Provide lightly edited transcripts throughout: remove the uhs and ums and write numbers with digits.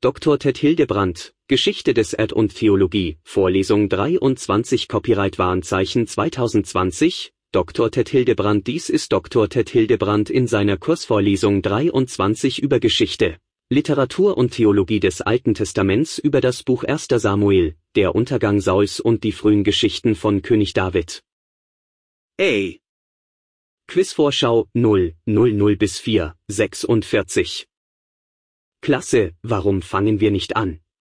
Dr. Ted Hildebrandt, Geschichte des Erd- und Theologie, Vorlesung 23 Copyright-Warnzeichen 2020, Dr. Ted Hildebrandt. Dies ist Dr. Ted Hildebrandt in seiner Kursvorlesung 23 über Geschichte, Literatur und Theologie des Alten Testaments über das Buch 1. Samuel, der Untergang Sauls und die frühen Geschichten von König David. A. Quizvorschau 0:00 bis 4:46. Klasse, warum fangen wir nicht an?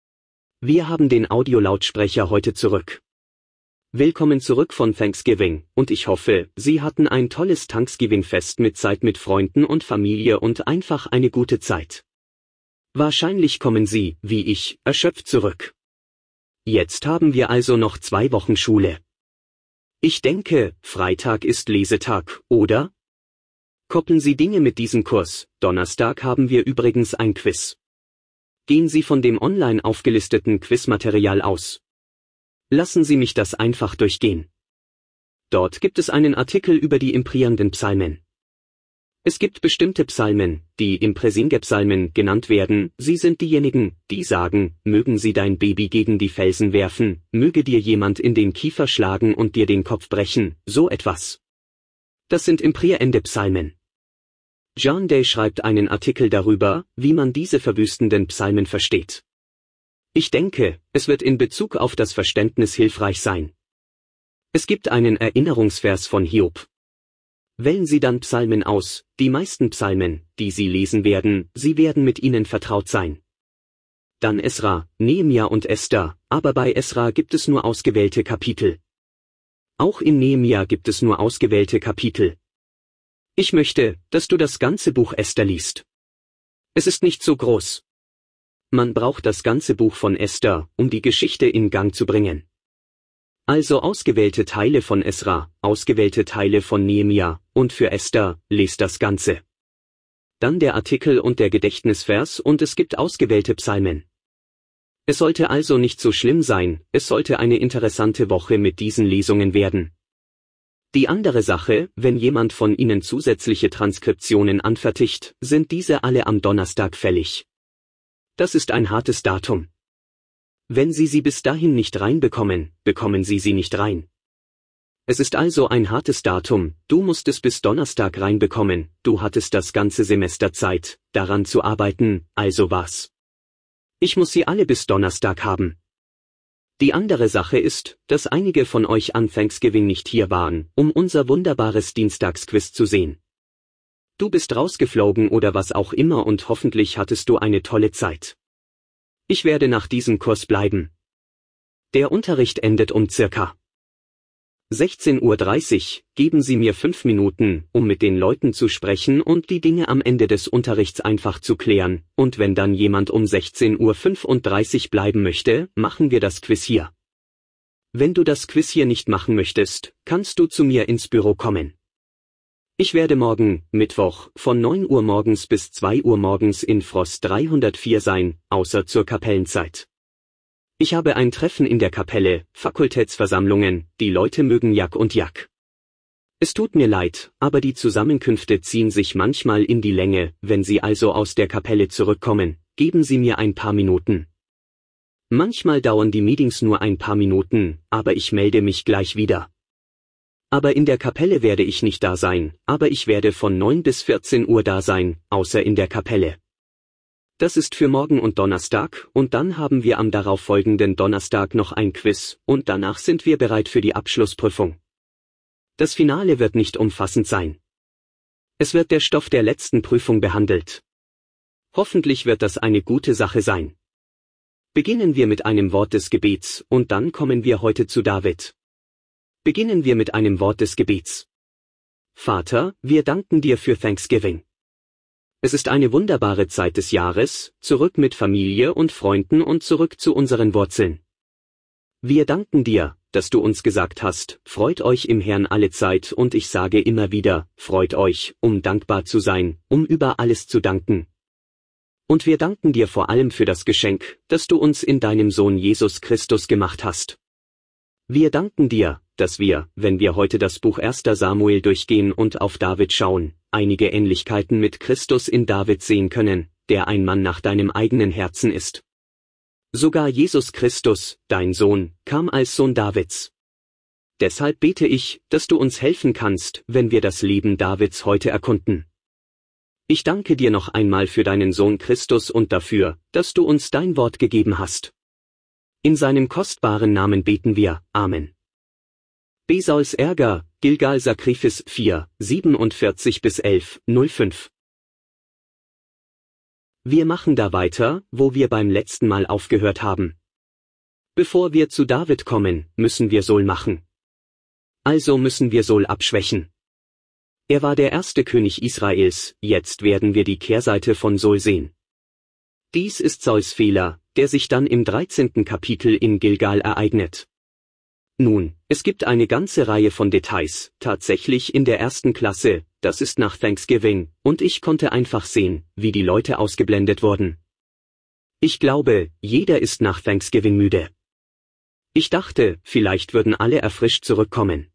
Wir haben den Audiolautsprecher heute zurück. Willkommen zurück von Thanksgiving, und ich hoffe, Sie hatten ein tolles Thanksgiving-Fest mit Zeit mit Freunden und Familie und einfach eine gute Zeit. Wahrscheinlich kommen Sie, wie ich, erschöpft zurück. Jetzt haben wir also noch 2 Wochen Schule. Ich denke, Freitag ist Lesetag, oder? Koppeln Sie Dinge mit diesem Kurs. Donnerstag haben wir übrigens ein Quiz. Gehen Sie von dem online aufgelisteten Quizmaterial aus. Lassen Sie mich das einfach durchgehen. Dort gibt es einen Artikel über die imprierenden Psalmen. Es gibt bestimmte Psalmen, die Impresinge-Psalmen genannt werden. Sie sind diejenigen, die sagen, mögen Sie dein Baby gegen die Felsen werfen, möge dir jemand in den Kiefer schlagen und dir den Kopf brechen, so etwas. Das sind imprierende Psalmen. John Day schreibt einen Artikel darüber, wie man diese verwüstenden Psalmen versteht. Ich denke, es wird in Bezug auf das Verständnis hilfreich sein. Es gibt einen Erinnerungsvers von Hiob. Wählen Sie dann Psalmen aus, die meisten Psalmen, die Sie lesen werden, Sie werden mit ihnen vertraut sein. Dann Esra, Nehemia und Esther, aber bei Esra gibt es nur ausgewählte Kapitel. Auch in Nehemia gibt es nur ausgewählte Kapitel. Ich möchte, dass du das ganze Buch Esther liest. Es ist nicht so groß. Man braucht das ganze Buch von Esther, um die Geschichte in Gang zu bringen. Also ausgewählte Teile von Esra, ausgewählte Teile von Nehemia, und für Esther, lest das Ganze. Dann der Artikel und der Gedächtnisvers und es gibt ausgewählte Psalmen. Es sollte also nicht so schlimm sein, es sollte eine interessante Woche mit diesen Lesungen werden. Die andere Sache, wenn jemand von Ihnen zusätzliche Transkriptionen anfertigt, sind diese alle am Donnerstag fällig. Das ist ein hartes Datum. Wenn Sie sie bis dahin nicht reinbekommen, bekommen Sie sie nicht rein. Es ist also ein hartes Datum, du musst es bis Donnerstag reinbekommen, du hattest das ganze Semester Zeit, daran zu arbeiten, also was? Ich muss sie alle bis Donnerstag haben. Die andere Sache ist, dass einige von euch an Thanksgiving nicht hier waren, um unser wunderbares Dienstagsquiz zu sehen. Du bist rausgeflogen oder was auch immer und hoffentlich hattest du eine tolle Zeit. Ich werde nach diesem Kurs bleiben. Der Unterricht endet um circa 16:30 Uhr, geben Sie mir 5 Minuten, um mit den Leuten zu sprechen und die Dinge am Ende des Unterrichts einfach zu klären, und wenn dann jemand um 16:35 Uhr bleiben möchte, machen wir das Quiz hier. Wenn du das Quiz hier nicht machen möchtest, kannst du zu mir ins Büro kommen. Ich werde morgen, Mittwoch, von 9 Uhr morgens bis 2 Uhr morgens in Frost 304 sein, außer zur Kapellenzeit. Ich habe ein Treffen in der Kapelle, Fakultätsversammlungen, die Leute mögen Jack und Jack. Es tut mir leid, aber die Zusammenkünfte ziehen sich manchmal in die Länge, wenn Sie also aus der Kapelle zurückkommen, geben Sie mir ein paar Minuten. Manchmal dauern die Meetings nur ein paar Minuten, aber ich melde mich gleich wieder. Aber in der Kapelle werde ich nicht da sein, aber ich werde von 9 bis 14 Uhr da sein, außer in der Kapelle. Das ist für morgen und Donnerstag, und dann haben wir am darauffolgenden Donnerstag noch ein Quiz, und danach sind wir bereit für die Abschlussprüfung. Das Finale wird nicht umfassend sein. Es wird der Stoff der letzten Prüfung behandelt. Hoffentlich wird das eine gute Sache sein. Beginnen wir mit einem Wort des Gebets, und dann kommen wir heute zu David. Beginnen wir mit einem Wort des Gebets. Vater, wir danken dir für Thanksgiving. Es ist eine wunderbare Zeit des Jahres, zurück mit Familie und Freunden und zurück zu unseren Wurzeln. Wir danken dir, dass du uns gesagt hast, freut euch im Herrn alle Zeit, und ich sage immer wieder, freut euch, um dankbar zu sein, um über alles zu danken. Und wir danken dir vor allem für das Geschenk, das du uns in deinem Sohn Jesus Christus gemacht hast. Wir danken dir, dass wir, wenn wir heute das Buch 1. Samuel durchgehen und auf David schauen, einige Ähnlichkeiten mit Christus in David sehen können, der ein Mann nach deinem eigenen Herzen ist. Sogar Jesus Christus, dein Sohn, kam als Sohn Davids. Deshalb bete ich, dass du uns helfen kannst, wenn wir das Leben Davids heute erkunden. Ich danke dir noch einmal für deinen Sohn Christus und dafür, dass du uns dein Wort gegeben hast. In seinem kostbaren Namen beten wir, Amen. Besauls Ärger, Gilgal Sacrifice 4, 47-11, 05. Wir machen da weiter, wo wir beim letzten Mal aufgehört haben. Bevor wir zu David kommen, müssen wir Saul machen. Also müssen wir Saul abschwächen. Er war der erste König Israels, jetzt werden wir die Kehrseite von Saul sehen. Dies ist Sauls Fehler, der sich dann im 13. Kapitel in Gilgal ereignet. Nun, es gibt eine ganze Reihe von Details, tatsächlich in der ersten Klasse, das ist nach Thanksgiving, und ich konnte einfach sehen, wie die Leute ausgeblendet wurden. Ich glaube, jeder ist nach Thanksgiving müde. Ich dachte, vielleicht würden alle erfrischt zurückkommen.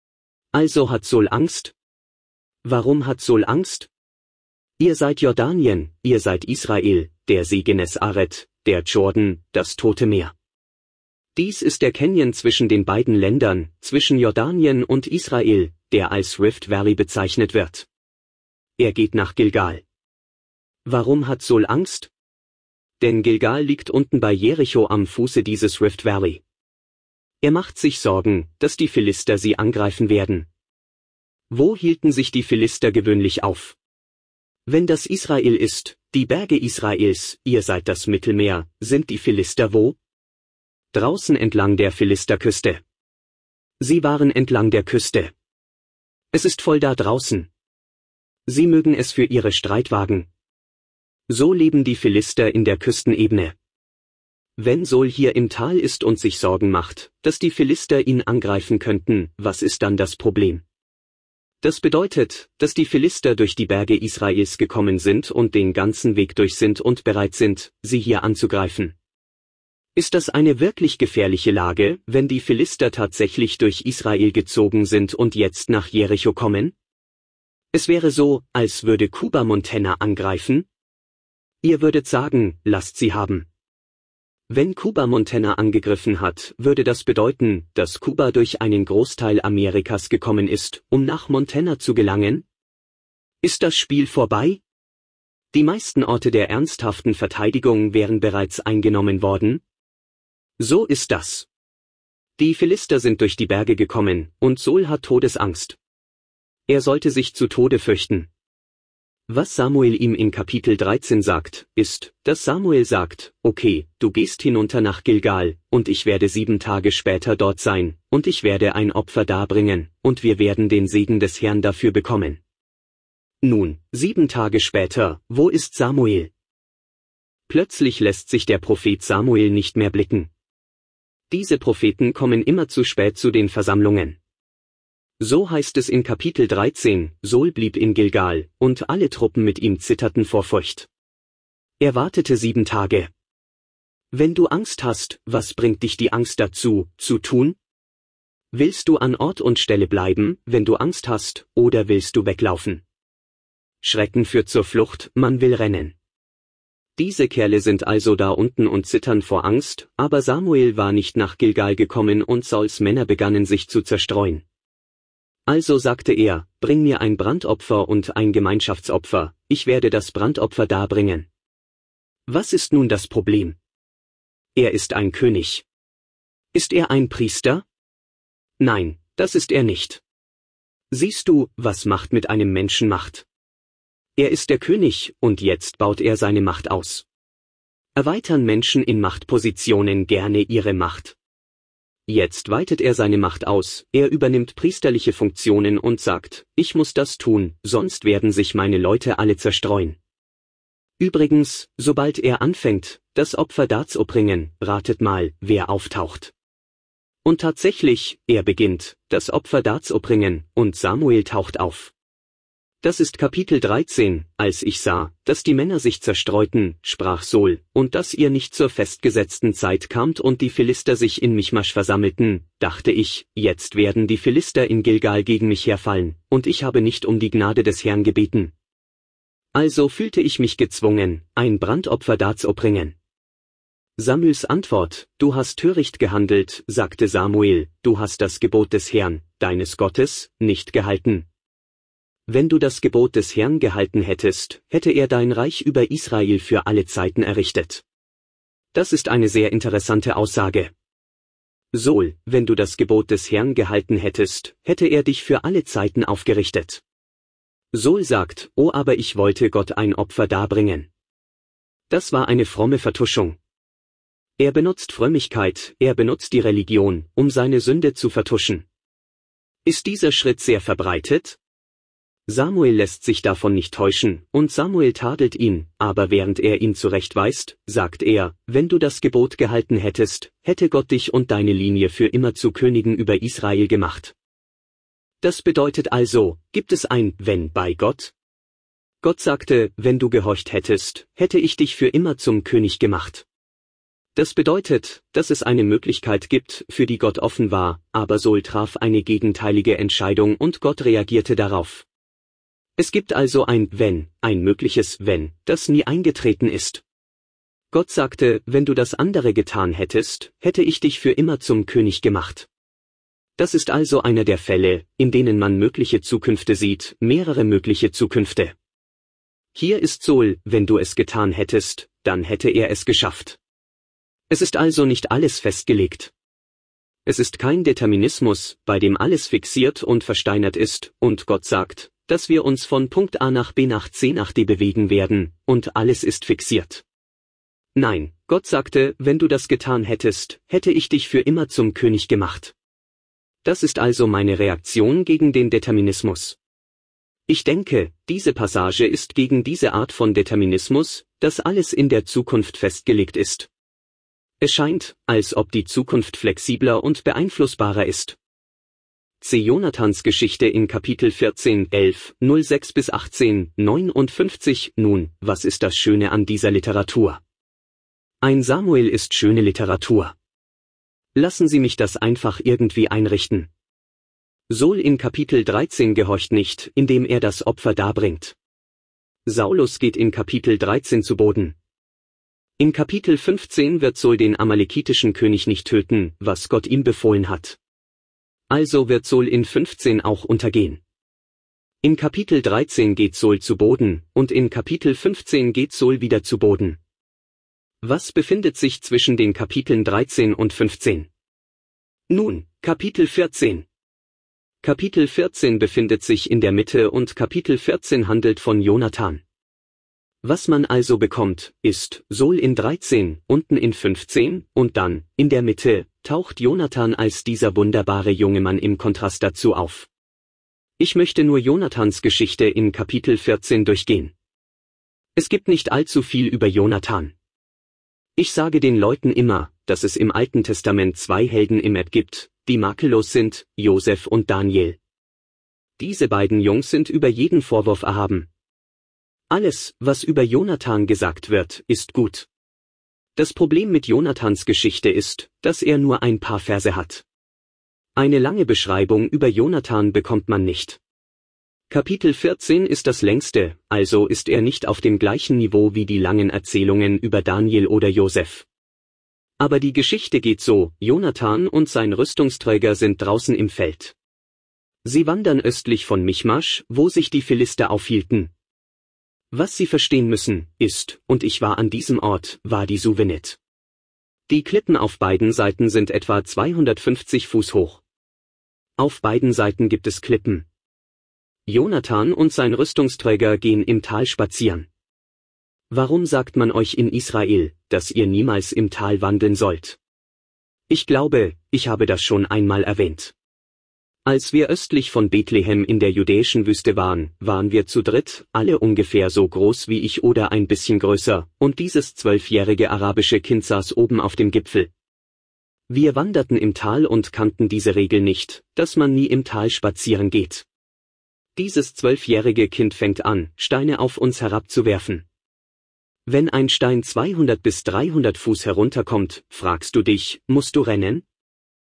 Also hat Saul Angst? Warum hat Saul Angst? Ihr seid Jordanien, ihr seid Israel, der See Genezareth, der Jordan, das Tote Meer. Dies ist der Canyon zwischen den beiden Ländern, zwischen Jordanien und Israel, der als Rift Valley bezeichnet wird. Er geht nach Gilgal. Warum hat Saul Angst? Denn Gilgal liegt unten bei Jericho am Fuße dieses Rift Valley. Er macht sich Sorgen, dass die Philister sie angreifen werden. Wo hielten sich die Philister gewöhnlich auf? Wenn das Israel ist, die Berge Israels, ihr seid das Mittelmeer, sind die Philister wo? Draußen entlang der Philisterküste. Sie waren entlang der Küste. Es ist voll da draußen. Sie mögen es für ihre Streitwagen. So leben die Philister in der Küstenebene. Wenn Saul hier im Tal ist und sich Sorgen macht, dass die Philister ihn angreifen könnten, was ist dann das Problem? Das bedeutet, dass die Philister durch die Berge Israels gekommen sind und den ganzen Weg durch sind und bereit sind, sie hier anzugreifen. Ist das eine wirklich gefährliche Lage, wenn die Philister tatsächlich durch Israel gezogen sind und jetzt nach Jericho kommen? Es wäre so, als würde Cuba Montana angreifen? Ihr würdet sagen, lasst sie haben. Wenn Cuba Montana angegriffen hat, würde das bedeuten, dass Kuba durch einen Großteil Amerikas gekommen ist, um nach Montana zu gelangen? Ist das Spiel vorbei? Die meisten Orte der ernsthaften Verteidigung wären bereits eingenommen worden. So ist das. Die Philister sind durch die Berge gekommen, und Saul hat Todesangst. Er sollte sich zu Tode fürchten. Was Samuel ihm in Kapitel 13 sagt, ist, dass Samuel sagt, okay, du gehst hinunter nach Gilgal, und ich werde 7 Tage später dort sein, und ich werde ein Opfer darbringen, und wir werden den Segen des Herrn dafür bekommen. Nun, 7 Tage später, wo ist Samuel? Plötzlich lässt sich der Prophet Samuel nicht mehr blicken. Diese Propheten kommen immer zu spät zu den Versammlungen. So heißt es in Kapitel 13, Saul blieb in Gilgal, und alle Truppen mit ihm zitterten vor Furcht. Er wartete 7 Tage. Wenn du Angst hast, was bringt dich die Angst dazu, zu tun? Willst du an Ort und Stelle bleiben, wenn du Angst hast, oder willst du weglaufen? Schrecken führt zur Flucht, man will rennen. Diese Kerle sind also da unten und zittern vor Angst, aber Samuel war nicht nach Gilgal gekommen und Sauls Männer begannen sich zu zerstreuen. Also sagte er, bring mir ein Brandopfer und ein Gemeinschaftsopfer, ich werde das Brandopfer darbringen. Was ist nun das Problem? Er ist ein König. Ist er ein Priester? Nein, das ist er nicht. Siehst du, was Macht mit einem Menschen macht? Er ist der König, und jetzt baut er seine Macht aus. Erweitern Menschen in Machtpositionen gerne ihre Macht? Jetzt weitet er seine Macht aus, er übernimmt priesterliche Funktionen und sagt, ich muss das tun, sonst werden sich meine Leute alle zerstreuen. Übrigens, sobald er anfängt, das Opfer darzubringen, ratet mal, wer auftaucht. Und tatsächlich, er beginnt, das Opfer darzubringen, und Samuel taucht auf. Das ist Kapitel 13, als ich sah, dass die Männer sich zerstreuten, sprach Saul, und dass ihr nicht zur festgesetzten Zeit kamt und die Philister sich in Michmasch versammelten, dachte ich, jetzt werden die Philister in Gilgal gegen mich herfallen, und ich habe nicht um die Gnade des Herrn gebeten. Also fühlte ich mich gezwungen, ein Brandopfer darzubringen. Samuels Antwort: Du hast töricht gehandelt, sagte Samuel, du hast das Gebot des Herrn, deines Gottes, nicht gehalten. Wenn du das Gebot des Herrn gehalten hättest, hätte er dein Reich über Israel für alle Zeiten errichtet. Das ist eine sehr interessante Aussage. Saul, wenn du das Gebot des Herrn gehalten hättest, hätte er dich für alle Zeiten aufgerichtet. Saul sagt: Oh, aber ich wollte Gott ein Opfer darbringen. Das war eine fromme Vertuschung. Er benutzt Frömmigkeit, er benutzt die Religion, um seine Sünde zu vertuschen. Ist dieser Schritt sehr verbreitet? Samuel lässt sich davon nicht täuschen, und Samuel tadelt ihn, aber während er ihn zurechtweist, sagt er: Wenn du das Gebot gehalten hättest, hätte Gott dich und deine Linie für immer zu Königen über Israel gemacht. Das bedeutet also, gibt es ein Wenn bei Gott? Gott sagte: Wenn du gehorcht hättest, hätte ich dich für immer zum König gemacht. Das bedeutet, dass es eine Möglichkeit gibt, für die Gott offen war, aber Saul traf eine gegenteilige Entscheidung und Gott reagierte darauf. Es gibt also ein Wenn, ein mögliches Wenn, das nie eingetreten ist. Gott sagte: Wenn du das andere getan hättest, hätte ich dich für immer zum König gemacht. Das ist also einer der Fälle, in denen man mögliche Zukünfte sieht, mehrere mögliche Zukünfte. Hier ist Saul: Wenn du es getan hättest, dann hätte er es geschafft. Es ist also nicht alles festgelegt. Es ist kein Determinismus, bei dem alles fixiert und versteinert ist, und Gott sagt, dass wir uns von Punkt A nach B nach C nach D bewegen werden, und alles ist fixiert. Nein, Gott sagte: Wenn du das getan hättest, hätte ich dich für immer zum König gemacht. Das ist also meine Reaktion gegen den Determinismus. Ich denke, diese Passage ist gegen diese Art von Determinismus, dass alles in der Zukunft festgelegt ist. Es scheint, als ob die Zukunft flexibler und beeinflussbarer ist. C. Jonathans Geschichte in Kapitel 14, 11, 06 bis 18, 59. Nun, was ist das Schöne an dieser Literatur? Ein Samuel ist schöne Literatur. Lassen Sie mich das einfach irgendwie einrichten. Saul in Kapitel 13 gehorcht nicht, indem er das Opfer darbringt. Saulus geht in Kapitel 13 zu Boden. In Kapitel 15 wird Saul den amalekitischen König nicht töten, was Gott ihm befohlen hat. Also wird Saul in 15 auch untergehen. In Kapitel 13 geht Saul zu Boden, und in Kapitel 15 geht Saul wieder zu Boden. Was befindet sich zwischen den Kapiteln 13 und 15? Nun, Kapitel 14. Kapitel 14 befindet sich in der Mitte und Kapitel 14 handelt von Jonathan. Was man also bekommt, ist Saul in 13, unten in 15, und dann, in der Mitte, taucht Jonathan als dieser wunderbare junge Mann im Kontrast dazu auf. Ich möchte nur Jonathans Geschichte in Kapitel 14 durchgehen. Es gibt nicht allzu viel über Jonathan. Ich sage den Leuten immer, dass es im Alten Testament 2 Helden im Erd gibt, die makellos sind, Josef und Daniel. Diese beiden Jungs sind über jeden Vorwurf erhaben. Alles, was über Jonathan gesagt wird, ist gut. Das Problem mit Jonathans Geschichte ist, dass er nur ein paar Verse hat. Eine lange Beschreibung über Jonathan bekommt man nicht. Kapitel 14 ist das längste, also ist er nicht auf dem gleichen Niveau wie die langen Erzählungen über Daniel oder Josef. Aber die Geschichte geht so: Jonathan und sein Rüstungsträger sind draußen im Feld. Sie wandern östlich von Michmasch, wo sich die Philister aufhielten. Was Sie verstehen müssen, ist, und ich war an diesem Ort, war die Suvenit. Die Klippen auf beiden Seiten sind etwa 250 Fuß hoch. Auf beiden Seiten gibt es Klippen. Jonathan und sein Rüstungsträger gehen im Tal spazieren. Warum sagt man euch in Israel, dass ihr niemals im Tal wandeln sollt? Ich glaube, ich habe das schon einmal erwähnt. Als wir östlich von Bethlehem in der judäischen Wüste waren, waren wir zu dritt, alle ungefähr so groß wie ich oder ein bisschen größer, und dieses 12-jährige arabische Kind saß oben auf dem Gipfel. Wir wanderten im Tal und kannten diese Regel nicht, dass man nie im Tal spazieren geht. Dieses 12-jährige Kind fängt an, Steine auf uns herabzuwerfen. Wenn ein Stein 200 bis 300 Fuß herunterkommt, fragst du dich, musst du rennen?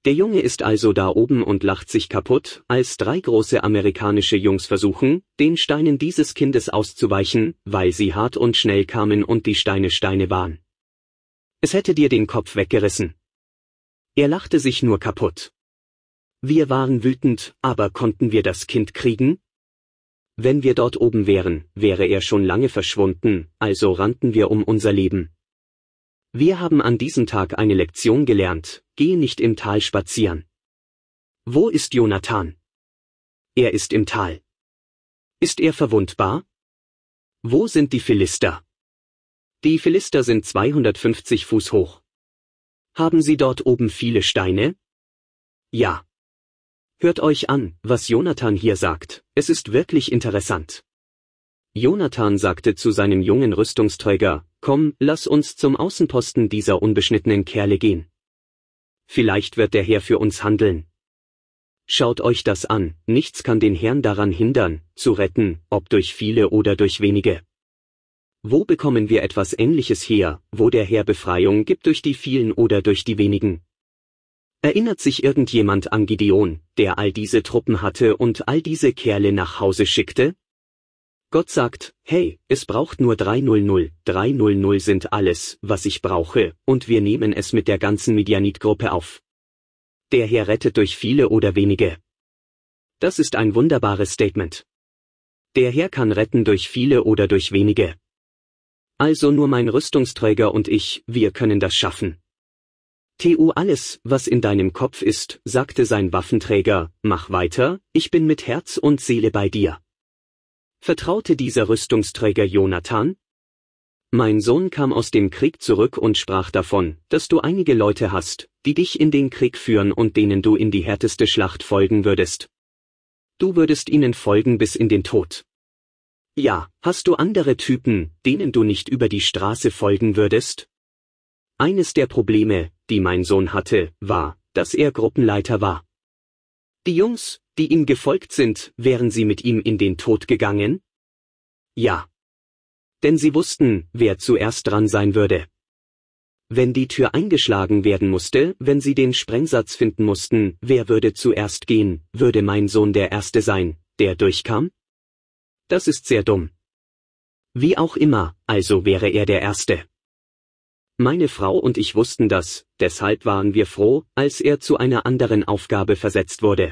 Der Junge ist also da oben und lacht sich kaputt, als 3 große amerikanische Jungs versuchen, den Steinen dieses Kindes auszuweichen, weil sie hart und schnell kamen und die Steine waren. Es hätte dir den Kopf weggerissen. Er lachte sich nur kaputt. Wir waren wütend, aber konnten wir das Kind kriegen? Wenn wir dort oben wären, wäre er schon lange verschwunden, also rannten wir um unser Leben. Wir haben an diesem Tag eine Lektion gelernt: Geh nicht im Tal spazieren. Wo ist Jonathan? Er ist im Tal. Ist er verwundbar? Wo sind die Philister? Die Philister sind 250 Fuß hoch. Haben sie dort oben viele Steine? Ja. Hört euch an, was Jonathan hier sagt, es ist wirklich interessant. Jonathan sagte zu seinem jungen Rüstungsträger: Komm, lass uns zum Außenposten dieser unbeschnittenen Kerle gehen. Vielleicht wird der Herr für uns handeln. Schaut euch das an, nichts kann den Herrn daran hindern, zu retten, ob durch viele oder durch wenige. Wo bekommen wir etwas Ähnliches her, wo der Herr Befreiung gibt durch die vielen oder durch die wenigen? Erinnert sich irgendjemand an Gideon, der all diese Truppen hatte und all diese Kerle nach Hause schickte? Gott sagt: Hey, es braucht nur 300, 300 sind alles, was ich brauche, und wir nehmen es mit der ganzen Midianit-Gruppe auf. Der Herr rettet durch viele oder wenige. Das ist ein wunderbares Statement. Der Herr kann retten durch viele oder durch wenige. Also nur mein Rüstungsträger und ich, wir können das schaffen. Alles, was in deinem Kopf ist, sagte sein Waffenträger, mach weiter, ich bin mit Herz und Seele bei dir. Vertraute dieser Rüstungsträger Jonathan? Mein Sohn kam aus dem Krieg zurück und sprach davon, dass du einige Leute hast, die dich in den Krieg führen und denen du in die härteste Schlacht folgen würdest. Du würdest ihnen folgen bis in den Tod. Ja, hast du andere Typen, denen du nicht über die Straße folgen würdest? Eines der Probleme, die mein Sohn hatte, war, dass er Gruppenleiter war. Die Jungs, die ihm gefolgt sind, wären sie mit ihm in den Tod gegangen? Ja. Denn sie wussten, wer zuerst dran sein würde. Wenn die Tür eingeschlagen werden musste, wenn sie den Sprengsatz finden mussten, wer würde zuerst gehen, würde mein Sohn der Erste sein, der durchkam? Das ist sehr dumm. Wie auch immer, also wäre er der Erste. Meine Frau und ich wussten das, deshalb waren wir froh, als er zu einer anderen Aufgabe versetzt wurde.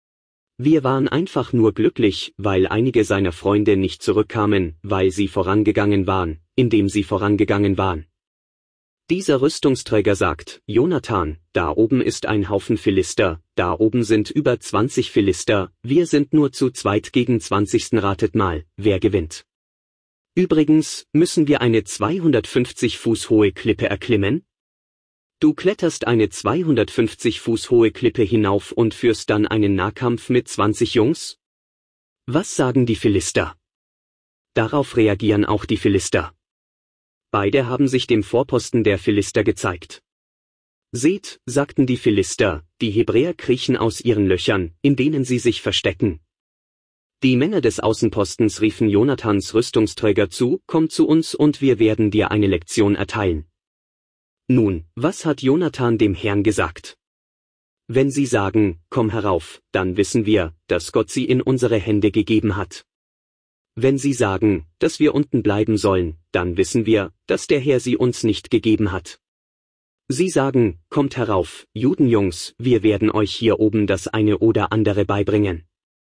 Wir waren einfach nur glücklich, weil einige seiner Freunde nicht zurückkamen, weil sie vorangegangen waren, indem sie vorangegangen waren. Dieser Rüstungsträger sagt: Jonathan, da oben ist ein Haufen Philister, da oben sind über 20 Philister, wir sind nur zu zweit gegen 20. Ratet mal, wer gewinnt. Übrigens, müssen wir eine 250 Fuß hohe Klippe erklimmen? Du kletterst eine 250 Fuß hohe Klippe hinauf und führst dann einen Nahkampf mit 20 Jungs? Was sagen die Philister? Darauf reagieren auch die Philister. Beide haben sich dem Vorposten der Philister gezeigt. Seht, sagten die Philister, die Hebräer kriechen aus ihren Löchern, in denen sie sich verstecken. Die Männer des Außenpostens riefen Jonathans Rüstungsträger zu: Komm zu uns und wir werden dir eine Lektion erteilen. Nun, was hat Jonathan dem Herrn gesagt? Wenn sie sagen, komm herauf, dann wissen wir, dass Gott sie in unsere Hände gegeben hat. Wenn sie sagen, dass wir unten bleiben sollen, dann wissen wir, dass der Herr sie uns nicht gegeben hat. Sie sagen, kommt herauf, Judenjungs, wir werden euch hier oben das eine oder andere beibringen.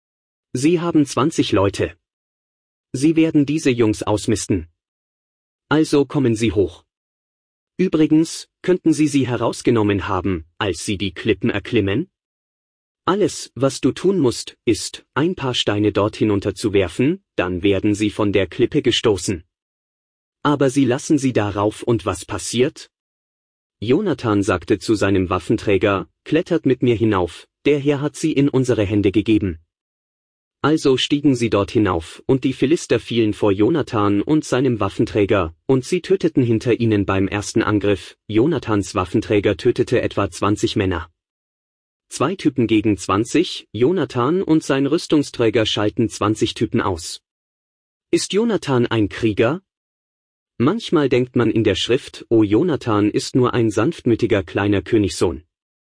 Sie haben 20 Leute. Sie werden diese Jungs ausmisten. Also kommen sie hoch. Übrigens, könnten sie herausgenommen haben, als sie die Klippen erklimmen? Alles, was du tun musst, ist, ein paar Steine dort hinunter zu werfen, dann werden sie von der Klippe gestoßen. Aber sie lassen sie darauf und was passiert? Jonathan sagte zu seinem Waffenträger: Klettert mit mir hinauf, der Herr hat sie in unsere Hände gegeben. Also stiegen sie dort hinauf, und die Philister fielen vor Jonathan und seinem Waffenträger, und sie töteten hinter ihnen beim ersten Angriff. Jonathans Waffenträger tötete etwa 20 Männer. 2 Typen gegen 20, Jonathan und sein Rüstungsträger schalten 20 Typen aus. Ist Jonathan ein Krieger? Manchmal denkt man in der Schrift, oh, Jonathan ist nur ein sanftmütiger kleiner Königssohn.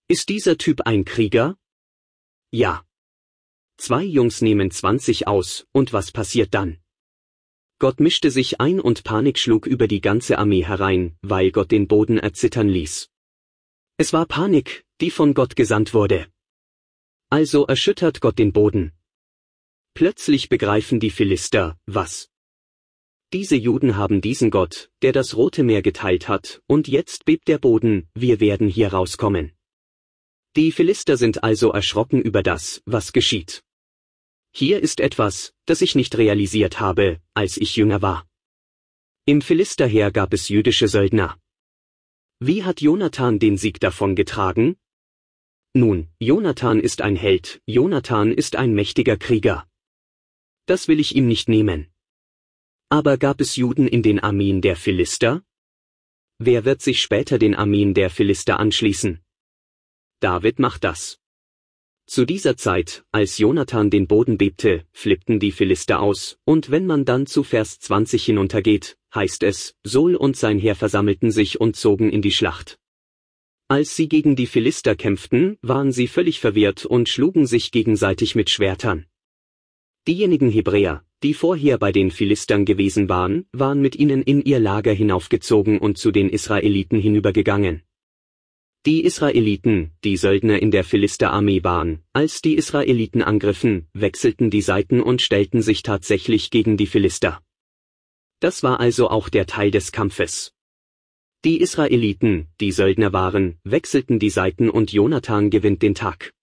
Ist dieser Typ ein Krieger? Ja. 2 Jungs nehmen 20 aus, und was passiert dann? Gott mischte sich ein und Panik schlug über die ganze Armee herein, weil Gott den Boden erzittern ließ. Es war Panik, die von Gott gesandt wurde. Also erschüttert Gott den Boden. Plötzlich begreifen die Philister, was? Diese Juden haben diesen Gott, der das Rote Meer geteilt hat, und jetzt bebt der Boden, wir werden hier rauskommen. Die Philister sind also erschrocken über das, was geschieht. Hier ist etwas, das ich nicht realisiert habe, als ich jünger war. Im Philisterheer gab es jüdische Söldner. Wie hat Jonathan den Sieg davongetragen? Nun, Jonathan ist ein Held, Jonathan ist ein mächtiger Krieger. Das will ich ihm nicht nehmen. Aber gab es Juden in den Armeen der Philister? Wer wird sich später den Armeen der Philister anschließen? David macht das. Zu dieser Zeit, als Jonathan den Boden bebte, flippten die Philister aus, und wenn man dann zu Vers 20 hinuntergeht, heißt es, Saul und sein Heer versammelten sich und zogen in die Schlacht. Als sie gegen die Philister kämpften, waren sie völlig verwirrt und schlugen sich gegenseitig mit Schwertern. Diejenigen Hebräer, die vorher bei den Philistern gewesen waren, waren mit ihnen in ihr Lager hinaufgezogen und zu den Israeliten hinübergegangen. Die Israeliten, die Söldner in der Philisterarmee waren, als die Israeliten angriffen, wechselten die Seiten und stellten sich tatsächlich gegen die Philister. Das war also auch der Teil des Kampfes. Die Israeliten, die Söldner waren, wechselten die Seiten und Jonathan gewinnt den Tag.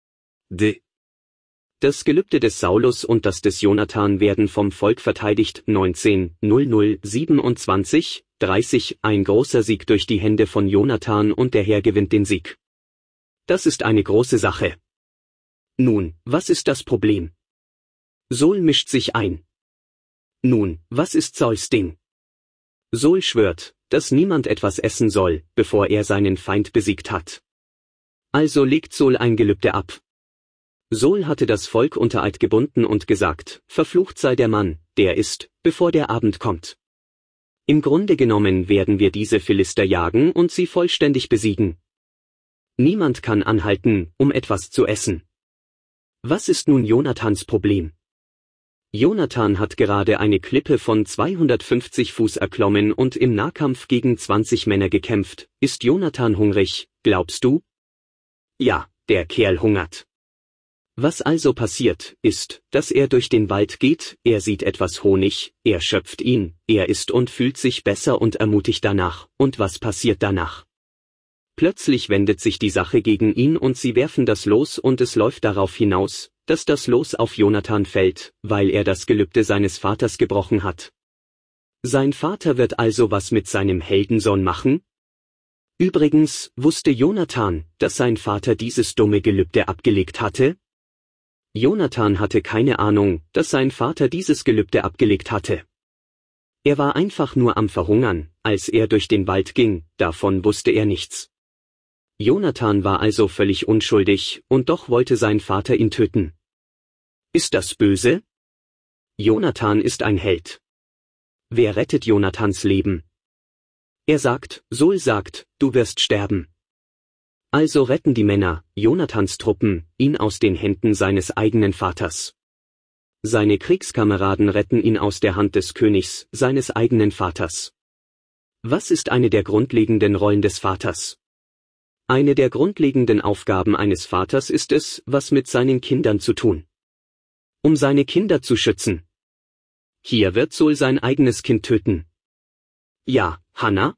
Das Gelübde des Saulus und das des Jonathan werden vom Volk verteidigt. 19:00:27:30 Ein großer Sieg durch die Hände von Jonathan und der Herr gewinnt den Sieg. Das ist eine große Sache. Nun, was ist das Problem? Saul mischt sich ein. Nun, was ist Sauls Ding? Saul schwört, dass niemand etwas essen soll, bevor er seinen Feind besiegt hat. Also legt Saul ein Gelübde ab. Saul hatte das Volk unter Eid gebunden und gesagt, verflucht sei der Mann, der isst, bevor der Abend kommt. Im Grunde genommen werden wir diese Philister jagen und sie vollständig besiegen. Niemand kann anhalten, um etwas zu essen. Was ist nun Jonathans Problem? Jonathan hat gerade eine Klippe von 250 Fuß erklommen und im Nahkampf gegen 20 Männer gekämpft. Ist Jonathan hungrig, glaubst du? Ja, der Kerl hungert. Was also passiert, ist, dass er durch den Wald geht, er sieht etwas Honig, er schöpft ihn, er isst und fühlt sich besser und ermutigt danach, und was passiert danach? Plötzlich wendet sich die Sache gegen ihn und sie werfen das Los und es läuft darauf hinaus, dass das Los auf Jonathan fällt, weil er das Gelübde seines Vaters gebrochen hat. Sein Vater wird also was mit seinem Heldensohn machen? Übrigens, wusste Jonathan, dass sein Vater dieses dumme Gelübde abgelegt hatte? Jonathan hatte keine Ahnung, dass sein Vater dieses Gelübde abgelegt hatte. Er war einfach nur am Verhungern, als er durch den Wald ging, davon wusste er nichts. Jonathan war also völlig unschuldig, und doch wollte sein Vater ihn töten. Ist das böse? Jonathan ist ein Held. Wer rettet Jonathans Leben? Er sagt, Saul sagt, du wirst sterben. Also retten die Männer, Jonathans Truppen, ihn aus den Händen seines eigenen Vaters. Seine Kriegskameraden retten ihn aus der Hand des Königs, seines eigenen Vaters. Was ist eine der grundlegenden Rollen des Vaters? Eine der grundlegenden Aufgaben eines Vaters ist es, was mit seinen Kindern zu tun. Um seine Kinder zu schützen. Hier wird Saul sein eigenes Kind töten. Ja, Hannah?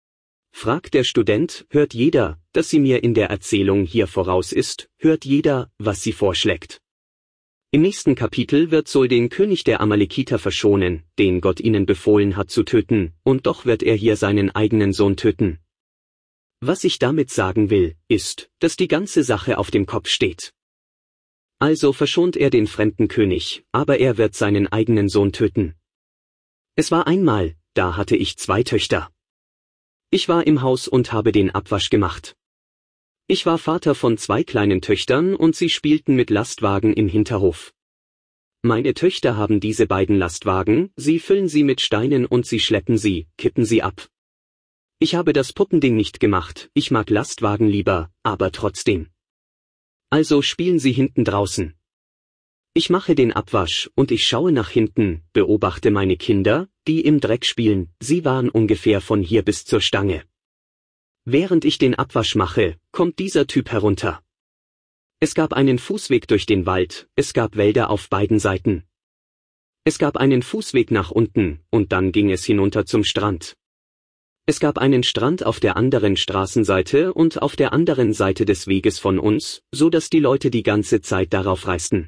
Fragt der Student, hört jeder, dass sie mir in der Erzählung hier voraus ist, hört jeder, was sie vorschlägt. Im nächsten Kapitel wird Saul den König der Amalekiter verschonen, den Gott ihnen befohlen hat zu töten, und doch wird er hier seinen eigenen Sohn töten. Was ich damit sagen will, ist, dass die ganze Sache auf dem Kopf steht. Also verschont er den fremden König, aber er wird seinen eigenen Sohn töten. Es war einmal, da hatte ich 2 Töchter. Ich war im Haus und habe den Abwasch gemacht. Ich war Vater von 2 kleinen Töchtern und sie spielten mit Lastwagen im Hinterhof. Meine Töchter haben diese beiden Lastwagen, sie füllen sie mit Steinen und sie schleppen sie, kippen sie ab. Ich habe das Puppending nicht gemacht, ich mag Lastwagen lieber, aber trotzdem. Also spielen Sie hinten draußen. Ich mache den Abwasch und ich schaue nach hinten, beobachte meine Kinder, die im Dreck spielen, sie waren ungefähr von hier bis zur Stange. Während ich den Abwasch mache, kommt dieser Typ herunter. Es gab einen Fußweg durch den Wald, es gab Wälder auf beiden Seiten. Es gab einen Fußweg nach unten, und dann ging es hinunter zum Strand. Es gab einen Strand auf der anderen Straßenseite und auf der anderen Seite des Weges von uns, so dass die Leute die ganze Zeit darauf reisten.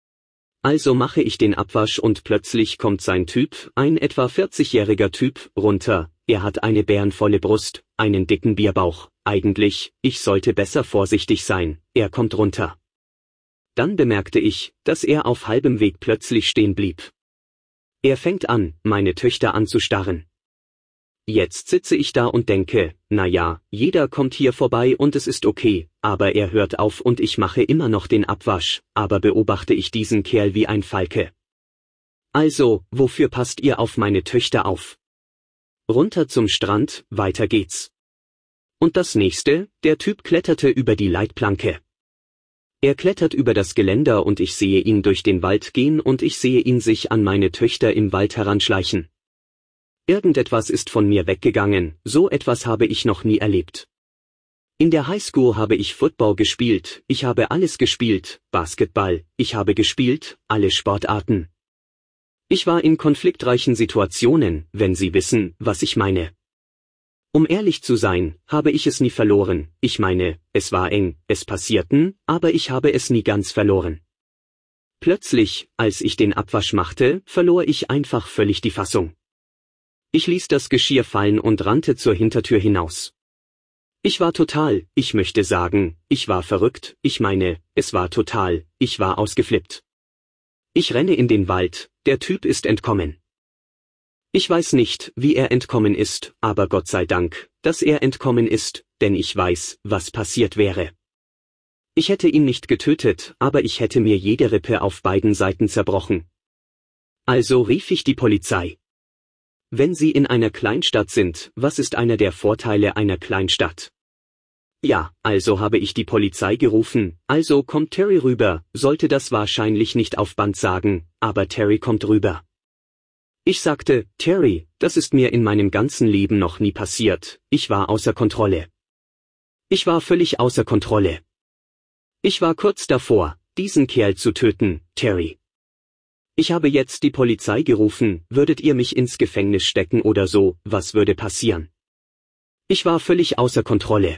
Also mache ich den Abwasch und plötzlich kommt sein Typ, ein etwa 40-jähriger Typ, runter. Er hat eine bärenvolle Brust, einen dicken Bierbauch. Eigentlich, ich sollte besser vorsichtig sein, er kommt runter. Dann bemerkte ich, dass er auf halbem Weg plötzlich stehen blieb. Er fängt an, meine Töchter anzustarren. Jetzt sitze ich da und denke, na ja, jeder kommt hier vorbei und es ist okay, aber er hört auf und ich mache immer noch den Abwasch, aber beobachte ich diesen Kerl wie ein Falke. Also, wofür passt ihr auf meine Töchter auf? Runter zum Strand, weiter geht's. Und das nächste, der Typ kletterte über die Leitplanke. Er klettert über das Geländer und ich sehe ihn durch den Wald gehen und ich sehe ihn sich an meine Töchter im Wald heranschleichen. Irgendetwas ist von mir weggegangen, so etwas habe ich noch nie erlebt. In der Highschool habe ich Football gespielt, ich habe alles gespielt, Basketball, ich habe gespielt, alle Sportarten. Ich war in konfliktreichen Situationen, wenn Sie wissen, was ich meine. Um ehrlich zu sein, habe ich es nie verloren, ich meine, es war eng, es passierten, aber ich habe es nie ganz verloren. Plötzlich, als ich den Abwasch machte, verlor ich einfach völlig die Fassung. Ich ließ das Geschirr fallen und rannte zur Hintertür hinaus. Ich möchte sagen, ich war verrückt, ich meine, es war total, ich war ausgeflippt. Ich renne in den Wald, der Typ ist entkommen. Ich weiß nicht, wie er entkommen ist, aber Gott sei Dank, dass er entkommen ist, denn ich weiß, was passiert wäre. Ich hätte ihn nicht getötet, aber ich hätte mir jede Rippe auf beiden Seiten zerbrochen. Also rief ich die Polizei. Wenn Sie in einer Kleinstadt sind, was ist einer der Vorteile einer Kleinstadt? Ja, also habe ich die Polizei gerufen, also kommt Terry rüber, sollte das wahrscheinlich nicht auf Band sagen, aber Terry kommt rüber. Ich sagte, Terry, das ist mir in meinem ganzen Leben noch nie passiert, ich war außer Kontrolle. Ich war völlig außer Kontrolle. Ich war kurz davor, diesen Kerl zu töten, Terry. Ich habe jetzt die Polizei gerufen, würdet ihr mich ins Gefängnis stecken oder so, was würde passieren? Ich war völlig außer Kontrolle.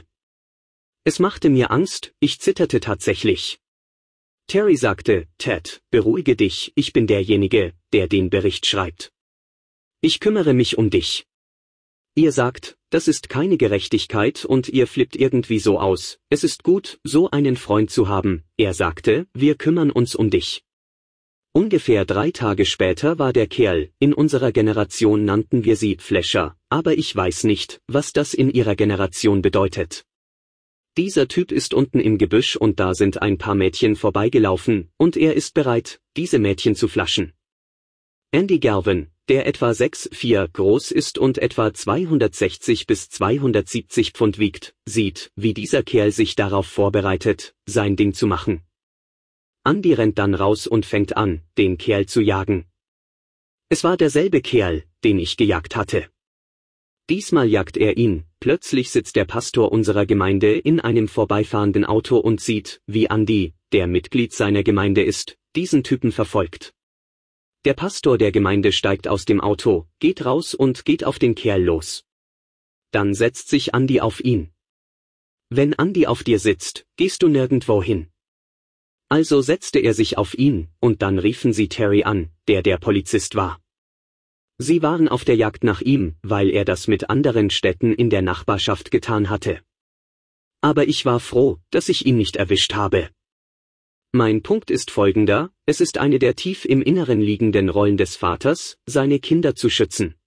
Es machte mir Angst, ich zitterte tatsächlich. Terry sagte, Ted, beruhige dich, ich bin derjenige, der den Bericht schreibt. Ich kümmere mich um dich. Ihr sagt, das ist keine Gerechtigkeit und ihr flippt irgendwie so aus, es ist gut, so einen Freund zu haben, er sagte, wir kümmern uns um dich. Ungefähr 3 Tage später war der Kerl, in unserer Generation nannten wir sie Flasher, aber ich weiß nicht, was das in ihrer Generation bedeutet. Dieser Typ ist unten im Gebüsch und da sind ein paar Mädchen vorbeigelaufen, und er ist bereit, diese Mädchen zu flaschen. Andy Galvin, der etwa 6'4" groß ist und etwa 260 bis 270 Pfund wiegt, sieht, wie dieser Kerl sich darauf vorbereitet, sein Ding zu machen. Andy rennt dann raus und fängt an, den Kerl zu jagen. Es war derselbe Kerl, den ich gejagt hatte. Diesmal jagt er ihn, plötzlich sitzt der Pastor unserer Gemeinde in einem vorbeifahrenden Auto und sieht, wie Andy, der Mitglied seiner Gemeinde ist, diesen Typen verfolgt. Der Pastor der Gemeinde steigt aus dem Auto, geht raus und geht auf den Kerl los. Dann setzt sich Andy auf ihn. Wenn Andy auf dir sitzt, gehst du nirgendwo hin. Also setzte er sich auf ihn, und dann riefen sie Terry an, der Polizist war. Sie waren auf der Jagd nach ihm, weil er das mit anderen Städten in der Nachbarschaft getan hatte. Aber ich war froh, dass ich ihn nicht erwischt habe. Mein Punkt ist folgender, es ist eine der tief im Inneren liegenden Rollen des Vaters, seine Kinder zu schützen.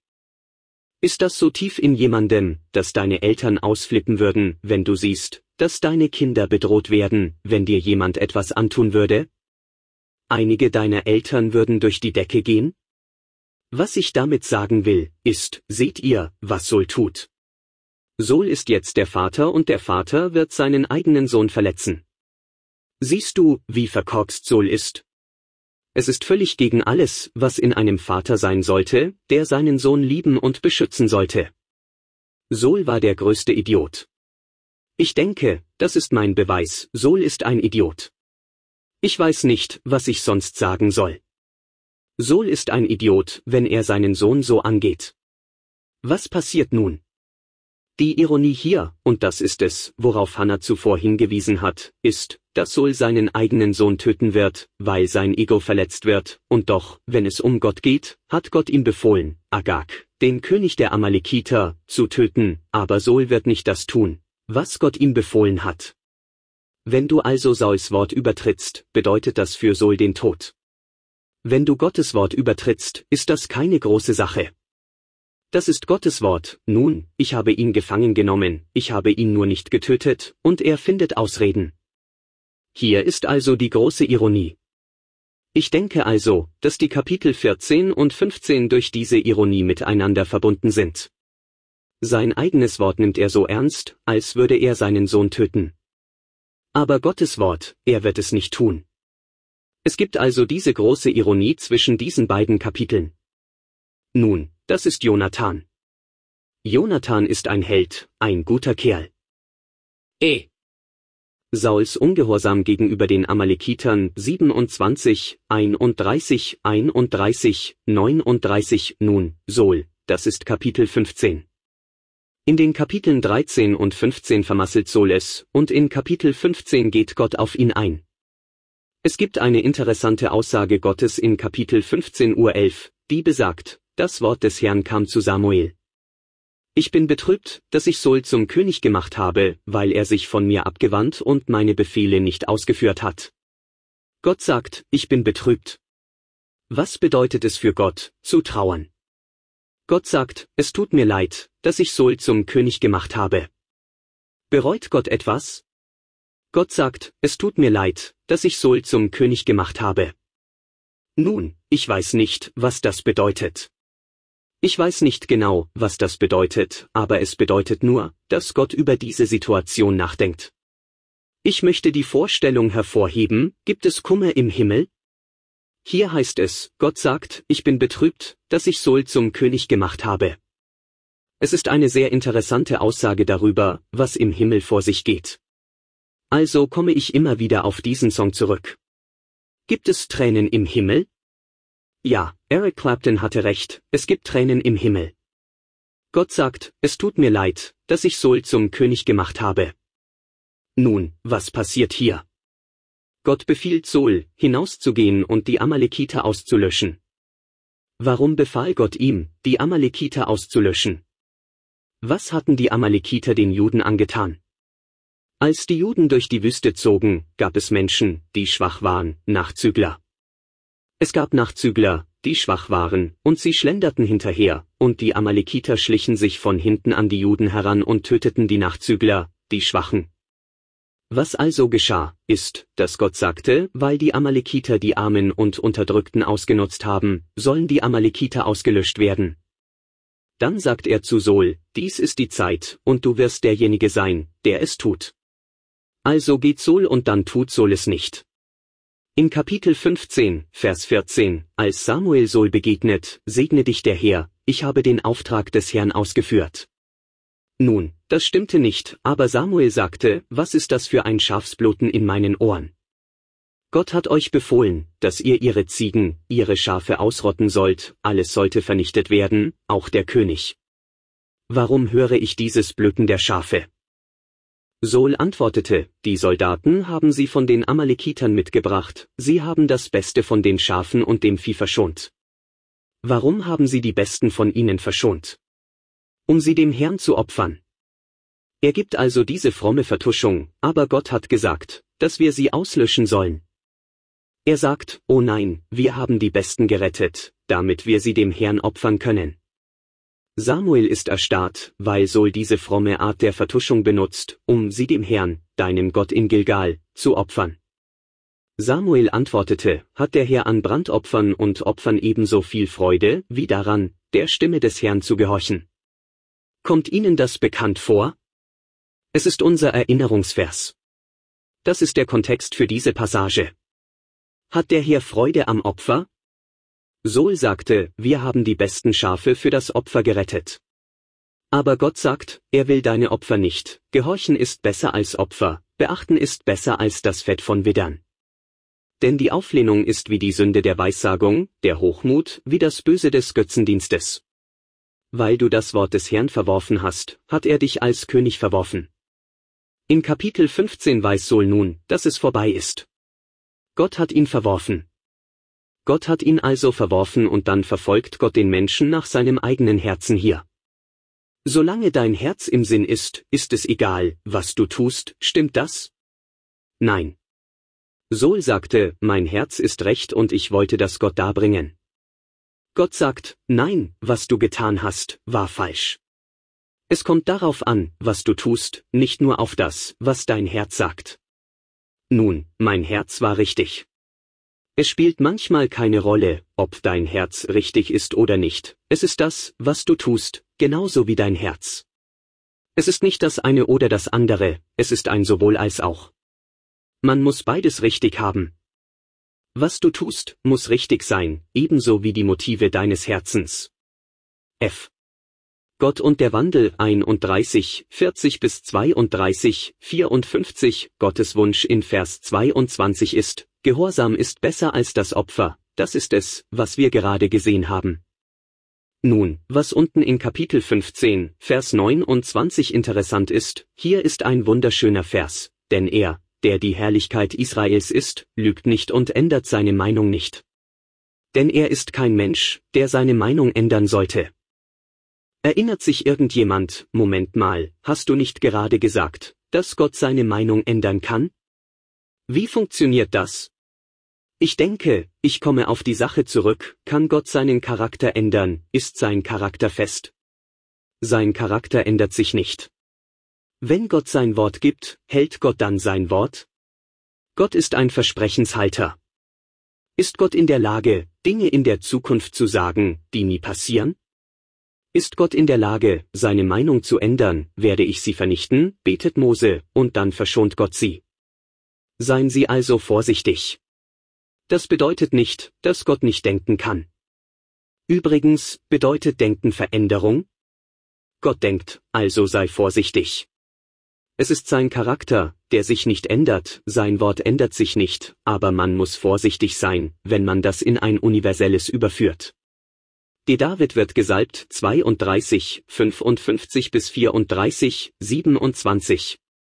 Ist das so tief in jemandem, dass deine Eltern ausflippen würden, wenn du siehst, dass deine Kinder bedroht werden, wenn dir jemand etwas antun würde? Einige deiner Eltern würden durch die Decke gehen? Was ich damit sagen will, ist, seht ihr, was Saul tut. Saul ist jetzt der Vater und der Vater wird seinen eigenen Sohn verletzen. Siehst du, wie verkorkst Saul ist? Es ist völlig gegen alles, was in einem Vater sein sollte, der seinen Sohn lieben und beschützen sollte. Saul war der größte Idiot. Ich denke, das ist mein Beweis, Saul ist ein Idiot. Ich weiß nicht, was ich sonst sagen soll. Saul ist ein Idiot, wenn er seinen Sohn so angeht. Was passiert nun? Die Ironie hier, und das ist es, worauf Hannah zuvor hingewiesen hat, ist, dass Saul seinen eigenen Sohn töten wird, weil sein Ego verletzt wird, und doch, wenn es um Gott geht, hat Gott ihm befohlen, Agag, den König der Amalekiter, zu töten, aber Saul wird nicht das tun, was Gott ihm befohlen hat. Wenn du also Sauls Wort übertrittst, bedeutet das für Saul den Tod. Wenn du Gottes Wort übertrittst, ist das keine große Sache. Das ist Gottes Wort, nun, ich habe ihn gefangen genommen, ich habe ihn nur nicht getötet, und er findet Ausreden. Hier ist also die große Ironie. Ich denke also, dass die Kapitel 14 und 15 durch diese Ironie miteinander verbunden sind. Sein eigenes Wort nimmt er so ernst, als würde er seinen Sohn töten. Aber Gottes Wort, er wird es nicht tun. Es gibt also diese große Ironie zwischen diesen beiden Kapiteln. Nun, das ist Jonathan. Jonathan ist ein Held, ein guter Kerl. Sauls Ungehorsam gegenüber den Amalekitern 27, 31, 39, nun, Saul, das ist Kapitel 15. In den Kapiteln 13 und 15 vermasselt Saul es, und in Kapitel 15 geht Gott auf ihn ein. Es gibt eine interessante Aussage Gottes in Kapitel 15:11, die besagt, das Wort des Herrn kam zu Samuel. Ich bin betrübt, dass ich Saul zum König gemacht habe, weil er sich von mir abgewandt und meine Befehle nicht ausgeführt hat. Gott sagt, ich bin betrübt. Was bedeutet es für Gott, zu trauern? Gott sagt, es tut mir leid, dass ich Saul zum König gemacht habe. Bereut Gott etwas? Gott sagt, es tut mir leid, dass ich Saul zum König gemacht habe. Nun, ich weiß nicht, was das bedeutet. Ich weiß nicht genau, was das bedeutet, aber es bedeutet nur, dass Gott über diese Situation nachdenkt. Ich möchte die Vorstellung hervorheben, gibt es Kummer im Himmel? Hier heißt es, Gott sagt, ich bin betrübt, dass ich Saul zum König gemacht habe. Es ist eine sehr interessante Aussage darüber, was im Himmel vor sich geht. Also komme ich immer wieder auf diesen Song zurück. Gibt es Tränen im Himmel? Ja, Eric Clapton hatte recht, es gibt Tränen im Himmel. Gott sagt, es tut mir leid, dass ich Saul zum König gemacht habe. Nun, was passiert hier? Gott befiehlt Saul, hinauszugehen und die Amalekiter auszulöschen. Warum befahl Gott ihm, die Amalekiter auszulöschen? Was hatten die Amalekiter den Juden angetan? Als die Juden durch die Wüste zogen, gab es Menschen, die schwach waren, Nachzügler. Es gab Nachzügler, die schwach waren, und sie schlenderten hinterher, und die Amalekiter schlichen sich von hinten an die Juden heran und töteten die Nachzügler, die Schwachen. Was also geschah, ist, dass Gott sagte, weil die Amalekiter die Armen und Unterdrückten ausgenutzt haben, sollen die Amalekiter ausgelöscht werden. Dann sagt er zu Saul, dies ist die Zeit, und du wirst derjenige sein, der es tut. Also geht Saul und dann tut Saul es nicht. In Kapitel 15, Vers 14, als Samuel Saul begegnet, segne dich der Herr, ich habe den Auftrag des Herrn ausgeführt. Nun, das stimmte nicht, aber Samuel sagte, was ist das für ein Schafsbluten in meinen Ohren? Gott hat euch befohlen, dass ihr ihre Ziegen, ihre Schafe ausrotten sollt, alles sollte vernichtet werden, auch der König. Warum höre ich dieses Blöken der Schafe? Saul antwortete, die Soldaten haben sie von den Amalekitern mitgebracht, sie haben das Beste von den Schafen und dem Vieh verschont. Warum haben sie die Besten von ihnen verschont? Um sie dem Herrn zu opfern. Er gibt also diese fromme Vertuschung, aber Gott hat gesagt, dass wir sie auslöschen sollen. Er sagt, oh nein, wir haben die Besten gerettet, damit wir sie dem Herrn opfern können. Samuel ist erstarrt, weil Saul diese fromme Art der Vertuschung benutzt, um sie dem Herrn, deinem Gott in Gilgal, zu opfern. Samuel antwortete, hat der Herr an Brandopfern und Opfern ebenso viel Freude, wie daran, der Stimme des Herrn zu gehorchen? Kommt Ihnen das bekannt vor? Es ist unser Erinnerungsvers. Das ist der Kontext für diese Passage. Hat der Herr Freude am Opfer? Saul sagte, wir haben die besten Schafe für das Opfer gerettet. Aber Gott sagt, er will deine Opfer nicht, Gehorchen ist besser als Opfer, Beachten ist besser als das Fett von Widdern. Denn die Auflehnung ist wie die Sünde der Weissagung, der Hochmut wie das Böse des Götzendienstes. Weil du das Wort des Herrn verworfen hast, hat er dich als König verworfen. In Kapitel 15 weiß Saul nun, dass es vorbei ist. Gott hat ihn verworfen. Gott hat ihn also verworfen und dann verfolgt Gott den Menschen nach seinem eigenen Herzen hier. Solange dein Herz im Sinn ist es egal, was du tust, stimmt das? Nein. Saul sagte, mein Herz ist recht und ich wollte das Gott darbringen. Gott sagt, nein, was du getan hast, war falsch. Es kommt darauf an, was du tust, nicht nur auf das, was dein Herz sagt. Nun, mein Herz war richtig. Es spielt manchmal keine Rolle, ob dein Herz richtig ist oder nicht, es ist das, was du tust, genauso wie dein Herz. Es ist nicht das eine oder das andere, es ist ein sowohl als auch. Man muss beides richtig haben. Was du tust, muss richtig sein, ebenso wie die Motive deines Herzens. F. Gott und der Wandel 31, 40-32, 54, Gottes Wunsch in Vers 22 ist, Gehorsam ist besser als das Opfer, das ist es, was wir gerade gesehen haben. Nun, was unten in Kapitel 15, Vers 29 interessant ist, hier ist ein wunderschöner Vers, denn er, der die Herrlichkeit Israels ist, lügt nicht und ändert seine Meinung nicht. Denn er ist kein Mensch, der seine Meinung ändern sollte. Erinnert sich irgendjemand, Moment mal, hast du nicht gerade gesagt, dass Gott seine Meinung ändern kann? Wie funktioniert das? Ich denke, ich komme auf die Sache zurück, kann Gott seinen Charakter ändern, ist sein Charakter fest? Sein Charakter ändert sich nicht. Wenn Gott sein Wort gibt, hält Gott dann sein Wort? Gott ist ein Versprechenshalter. Ist Gott in der Lage, Dinge in der Zukunft zu sagen, die nie passieren? Ist Gott in der Lage, seine Meinung zu ändern, werde ich sie vernichten, betet Mose, und dann verschont Gott sie. Seien Sie also vorsichtig. Das bedeutet nicht, dass Gott nicht denken kann. Übrigens, bedeutet Denken Veränderung? Gott denkt, also sei vorsichtig. Es ist sein Charakter, der sich nicht ändert, sein Wort ändert sich nicht, aber man muss vorsichtig sein, wenn man das in ein universelles überführt. Die David wird gesalbt 32, 55-34, 27.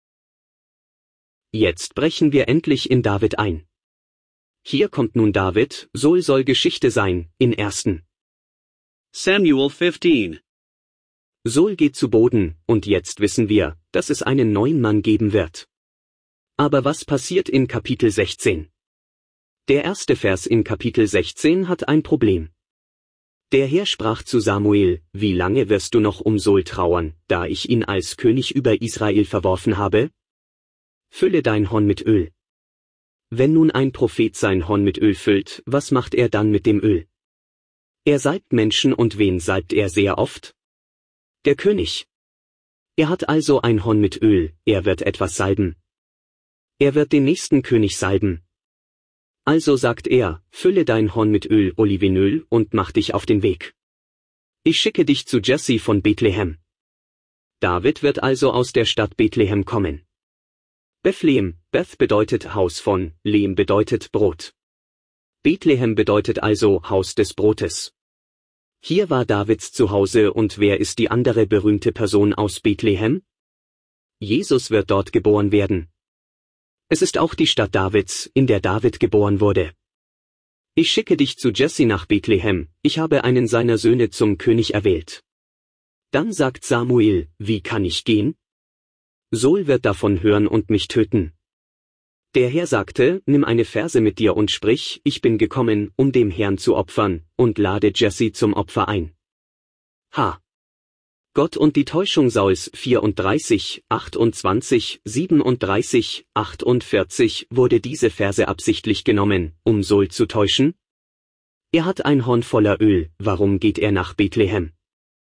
Jetzt brechen wir endlich in David ein. Hier kommt nun David, Saul soll Geschichte sein, in 1. Samuel 15. Saul geht zu Boden, und jetzt wissen wir, dass es einen neuen Mann geben wird. Aber was passiert in Kapitel 16? Der erste Vers in Kapitel 16 hat ein Problem. Der Herr sprach zu Samuel, wie lange wirst du noch um Saul trauern, da ich ihn als König über Israel verworfen habe? Fülle dein Horn mit Öl. Wenn nun ein Prophet sein Horn mit Öl füllt, was macht er dann mit dem Öl? Er salbt Menschen und wen salbt er sehr oft? Der König. Er hat also ein Horn mit Öl, er wird etwas salben. Er wird den nächsten König salben. Also sagt er, fülle dein Horn mit Öl, Olivenöl, und mach dich auf den Weg. Ich schicke dich zu Jesse von Bethlehem. David wird also aus der Stadt Bethlehem kommen. Bethlehem, Beth bedeutet Haus von, Lehm bedeutet Brot. Bethlehem bedeutet also Haus des Brotes. Hier war Davids Zuhause und wer ist die andere berühmte Person aus Bethlehem? Jesus wird dort geboren werden. Es ist auch die Stadt Davids, in der David geboren wurde. Ich schicke dich zu Jesse nach Bethlehem, ich habe einen seiner Söhne zum König erwählt. Dann sagt Samuel, wie kann ich gehen? Saul wird davon hören und mich töten. Der Herr sagte, nimm eine Verse mit dir und sprich, ich bin gekommen, um dem Herrn zu opfern, und lade Jesse zum Opfer ein. H. Gott und die Täuschung Sauls 34, 28, 37, 48 wurde diese Verse absichtlich genommen, um Saul zu täuschen? Er hat ein Horn voller Öl, warum geht er nach Bethlehem?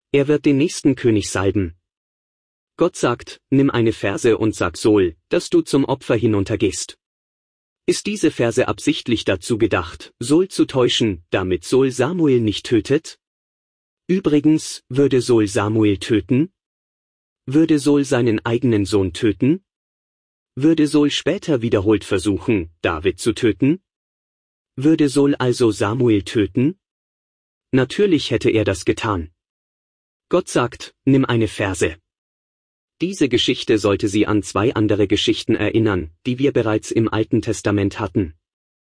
Er wird den nächsten König salben. Gott sagt, nimm eine Verse und sag Saul, dass du zum Opfer hinuntergehst. Ist diese Verse absichtlich dazu gedacht, Saul zu täuschen, damit Saul Samuel nicht tötet? Übrigens, würde Saul Samuel töten? Würde Saul seinen eigenen Sohn töten? Würde Saul später wiederholt versuchen, David zu töten? Würde Saul also Samuel töten? Natürlich hätte er das getan. Gott sagt, nimm eine Verse. Diese Geschichte sollte sie an 2 andere Geschichten erinnern, die wir bereits im Alten Testament hatten.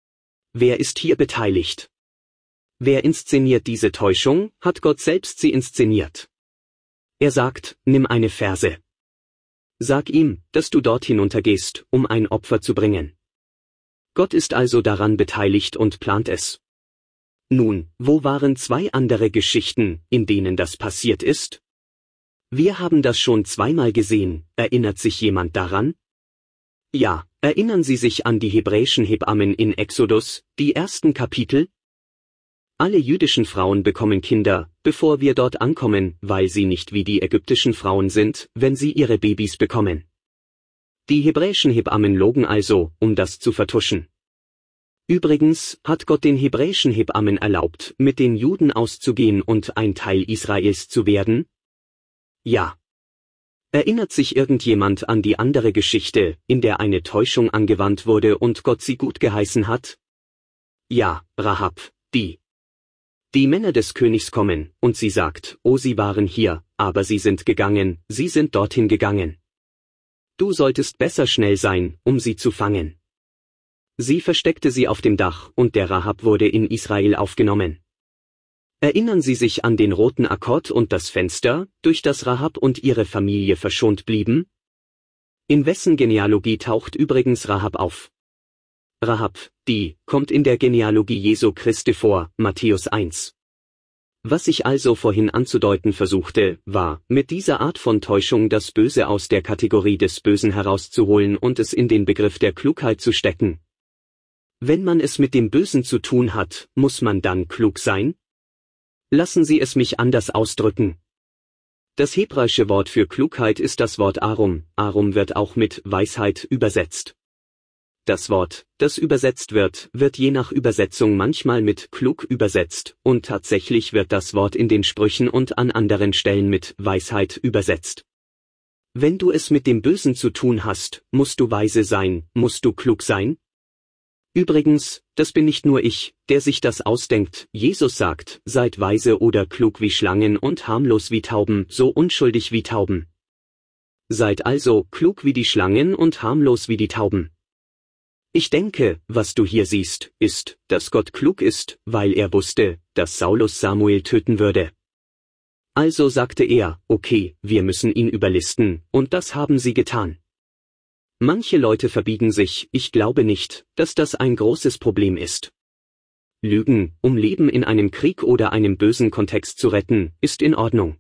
Wer ist hier beteiligt? Wer inszeniert diese Täuschung? Hat Gott selbst sie inszeniert. Er sagt, nimm eine Verse. Sag ihm, dass du dort hinuntergehst, um ein Opfer zu bringen. Gott ist also daran beteiligt und plant es. Nun, wo waren 2 andere Geschichten, in denen das passiert ist? Wir haben das schon 2-mal gesehen, erinnert sich jemand daran? Ja, erinnern Sie sich an die hebräischen Hebammen in Exodus, die ersten Kapitel? Alle jüdischen Frauen bekommen Kinder, bevor wir dort ankommen, weil sie nicht wie die ägyptischen Frauen sind, wenn sie ihre Babys bekommen. Die hebräischen Hebammen logen also, um das zu vertuschen. Übrigens hat Gott den hebräischen Hebammen erlaubt, mit den Juden auszugehen und ein Teil Israels zu werden? Ja. Erinnert sich irgendjemand an die andere Geschichte, in der eine Täuschung angewandt wurde und Gott sie gut geheißen hat? Ja, Rahab, die. Die Männer des Königs kommen, und sie sagt, oh, sie waren hier, aber sie sind gegangen, sie sind dorthin gegangen. Du solltest besser schnell sein, um sie zu fangen. Sie versteckte sie auf dem Dach, und der Rahab wurde in Israel aufgenommen. Erinnern Sie sich an den roten Akkord und das Fenster, durch das Rahab und ihre Familie verschont blieben? In wessen Genealogie taucht übrigens Rahab auf? Rahab, die, kommt in der Genealogie Jesu Christi vor, Matthäus 1. Was ich also vorhin anzudeuten versuchte, war, mit dieser Art von Täuschung das Böse aus der Kategorie des Bösen herauszuholen und es in den Begriff der Klugheit zu stecken. Wenn man es mit dem Bösen zu tun hat, muss man dann klug sein? Lassen Sie es mich anders ausdrücken. Das hebräische Wort für Klugheit ist das Wort Arum. Arum wird auch mit Weisheit übersetzt. Das Wort, das übersetzt wird, wird je nach Übersetzung manchmal mit klug übersetzt, und tatsächlich wird das Wort in den Sprüchen und an anderen Stellen mit Weisheit übersetzt. Wenn du es mit dem Bösen zu tun hast, musst du weise sein, musst du klug sein? Übrigens, das bin nicht nur ich, der sich das ausdenkt. Jesus sagt, seid weise oder klug wie Schlangen und harmlos wie Tauben, so unschuldig wie Tauben. Seid also klug wie die Schlangen und harmlos wie die Tauben. Ich denke, was du hier siehst, ist, dass Gott klug ist, weil er wusste, dass Saulus Samuel töten würde. Also sagte er, okay, wir müssen ihn überlisten, und das haben sie getan. Manche Leute verbiegen sich, ich glaube nicht, dass das ein großes Problem ist. Lügen, um Leben in einem Krieg oder einem bösen Kontext zu retten, ist in Ordnung.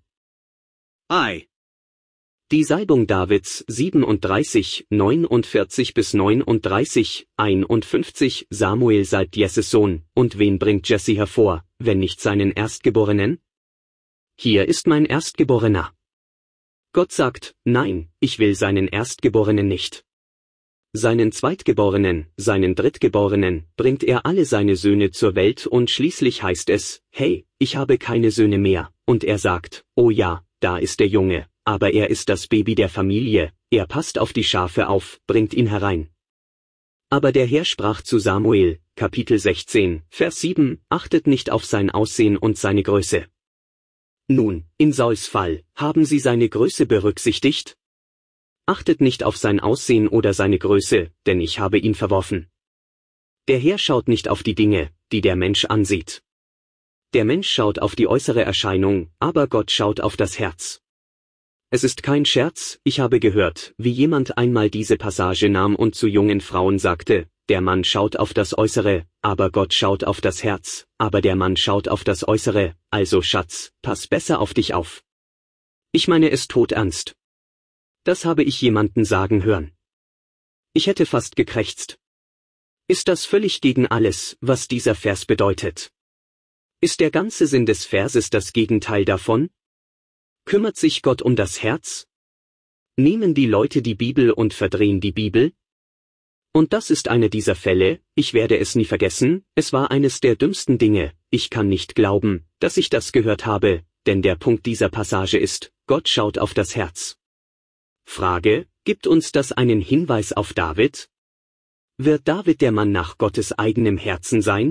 Die Salbung Davids 37, 49 bis 39, 51 Samuel salbt Jesses Sohn, und wen bringt Jesse hervor, wenn nicht seinen Erstgeborenen? Hier ist mein Erstgeborener. Gott sagt, nein, ich will seinen Erstgeborenen nicht. Seinen Zweitgeborenen, seinen Drittgeborenen, bringt er alle seine Söhne zur Welt und schließlich heißt es, hey, ich habe keine Söhne mehr, und er sagt, oh ja, da ist der Junge, aber er ist das Baby der Familie, er passt auf die Schafe auf, bringt ihn herein. Aber der Herr sprach zu Samuel, Kapitel 16, Vers 7, achtet nicht auf sein Aussehen und seine Größe. Nun, in Sauls Fall, haben Sie seine Größe berücksichtigt? Achtet nicht auf sein Aussehen oder seine Größe, denn ich habe ihn verworfen. Der Herr schaut nicht auf die Dinge, die der Mensch ansieht. Der Mensch schaut auf die äußere Erscheinung, aber Gott schaut auf das Herz. Es ist kein Scherz, ich habe gehört, wie jemand einmal diese Passage nahm und zu jungen Frauen sagte, der Mann schaut auf das Äußere, aber Gott schaut auf das Herz, aber der Mann schaut auf das Äußere, also Schatz, pass besser auf dich auf. Ich meine es todernst. Das habe ich jemanden sagen hören. Ich hätte fast gekrächzt. Ist das völlig gegen alles, was dieser Vers bedeutet? Ist der ganze Sinn des Verses das Gegenteil davon? Kümmert sich Gott um das Herz? Nehmen die Leute die Bibel und verdrehen die Bibel? Und das ist einer dieser Fälle, ich werde es nie vergessen, es war eines der dümmsten Dinge, ich kann nicht glauben, dass ich das gehört habe, denn der Punkt dieser Passage ist, Gott schaut auf das Herz. Frage, gibt uns das einen Hinweis auf David? Wird David der Mann nach Gottes eigenem Herzen sein?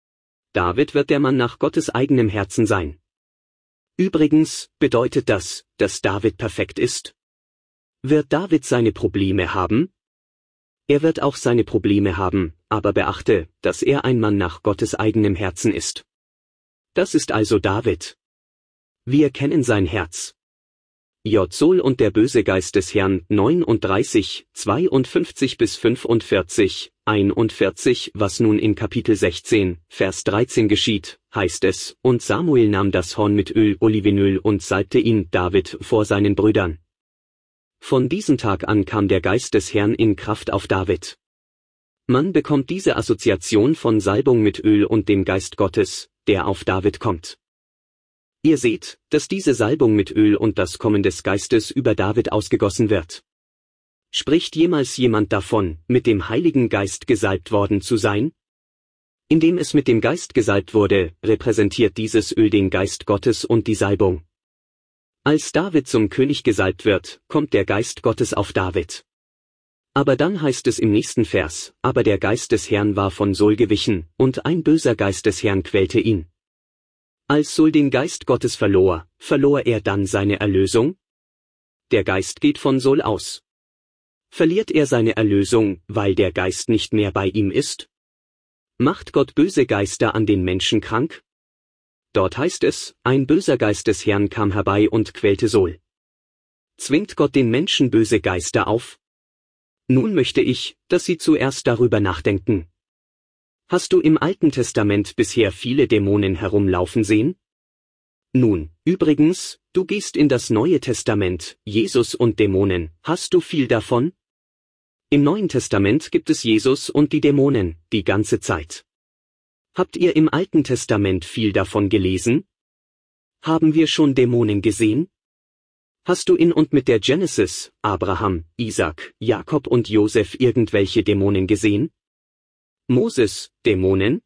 David wird der Mann nach Gottes eigenem Herzen sein. Übrigens, bedeutet das, dass David perfekt ist? Wird David seine Probleme haben? Er wird auch seine Probleme haben, aber beachte, dass er ein Mann nach Gottes eigenem Herzen ist. Das ist also David. Wir kennen sein Herz. Saul und der böse Geist des Herrn 39, 52 bis 45, 41. Was nun in Kapitel 16, Vers 13 geschieht, heißt es, und Samuel nahm das Horn mit Öl, Olivenöl und salbte ihn, David, vor seinen Brüdern. Von diesem Tag an kam der Geist des Herrn in Kraft auf David. Man bekommt diese Assoziation von Salbung mit Öl und dem Geist Gottes, der auf David kommt. Ihr seht, dass diese Salbung mit Öl und das Kommen des Geistes über David ausgegossen wird. Spricht jemals jemand davon, mit dem Heiligen Geist gesalbt worden zu sein? Indem es mit dem Geist gesalbt wurde, repräsentiert dieses Öl den Geist Gottes und die Salbung. Als David zum König gesalbt wird, kommt der Geist Gottes auf David. Aber dann heißt es im nächsten Vers, aber der Geist des Herrn war von Saul gewichen, und ein böser Geist des Herrn quälte ihn. Als Saul den Geist Gottes verlor, verlor er dann seine Erlösung? Der Geist geht von Saul aus. Verliert er seine Erlösung, weil der Geist nicht mehr bei ihm ist? Macht Gott böse Geister an den Menschen krank? Dort heißt es, ein böser Geist des Herrn kam herbei und quälte Saul. Zwingt Gott den Menschen böse Geister auf? Nun möchte ich, dass Sie zuerst darüber nachdenken. Hast du im Alten Testament bisher viele Dämonen herumlaufen sehen? Nun, übrigens, du gehst in das Neue Testament, Jesus und Dämonen, hast du viel davon? Im Neuen Testament gibt es Jesus und die Dämonen, die ganze Zeit. Habt ihr im Alten Testament viel davon gelesen? Haben wir schon Dämonen gesehen? Hast du in und mit der Genesis, Abraham, Isaac, Jakob und Josef irgendwelche Dämonen gesehen? Moses, Dämonen?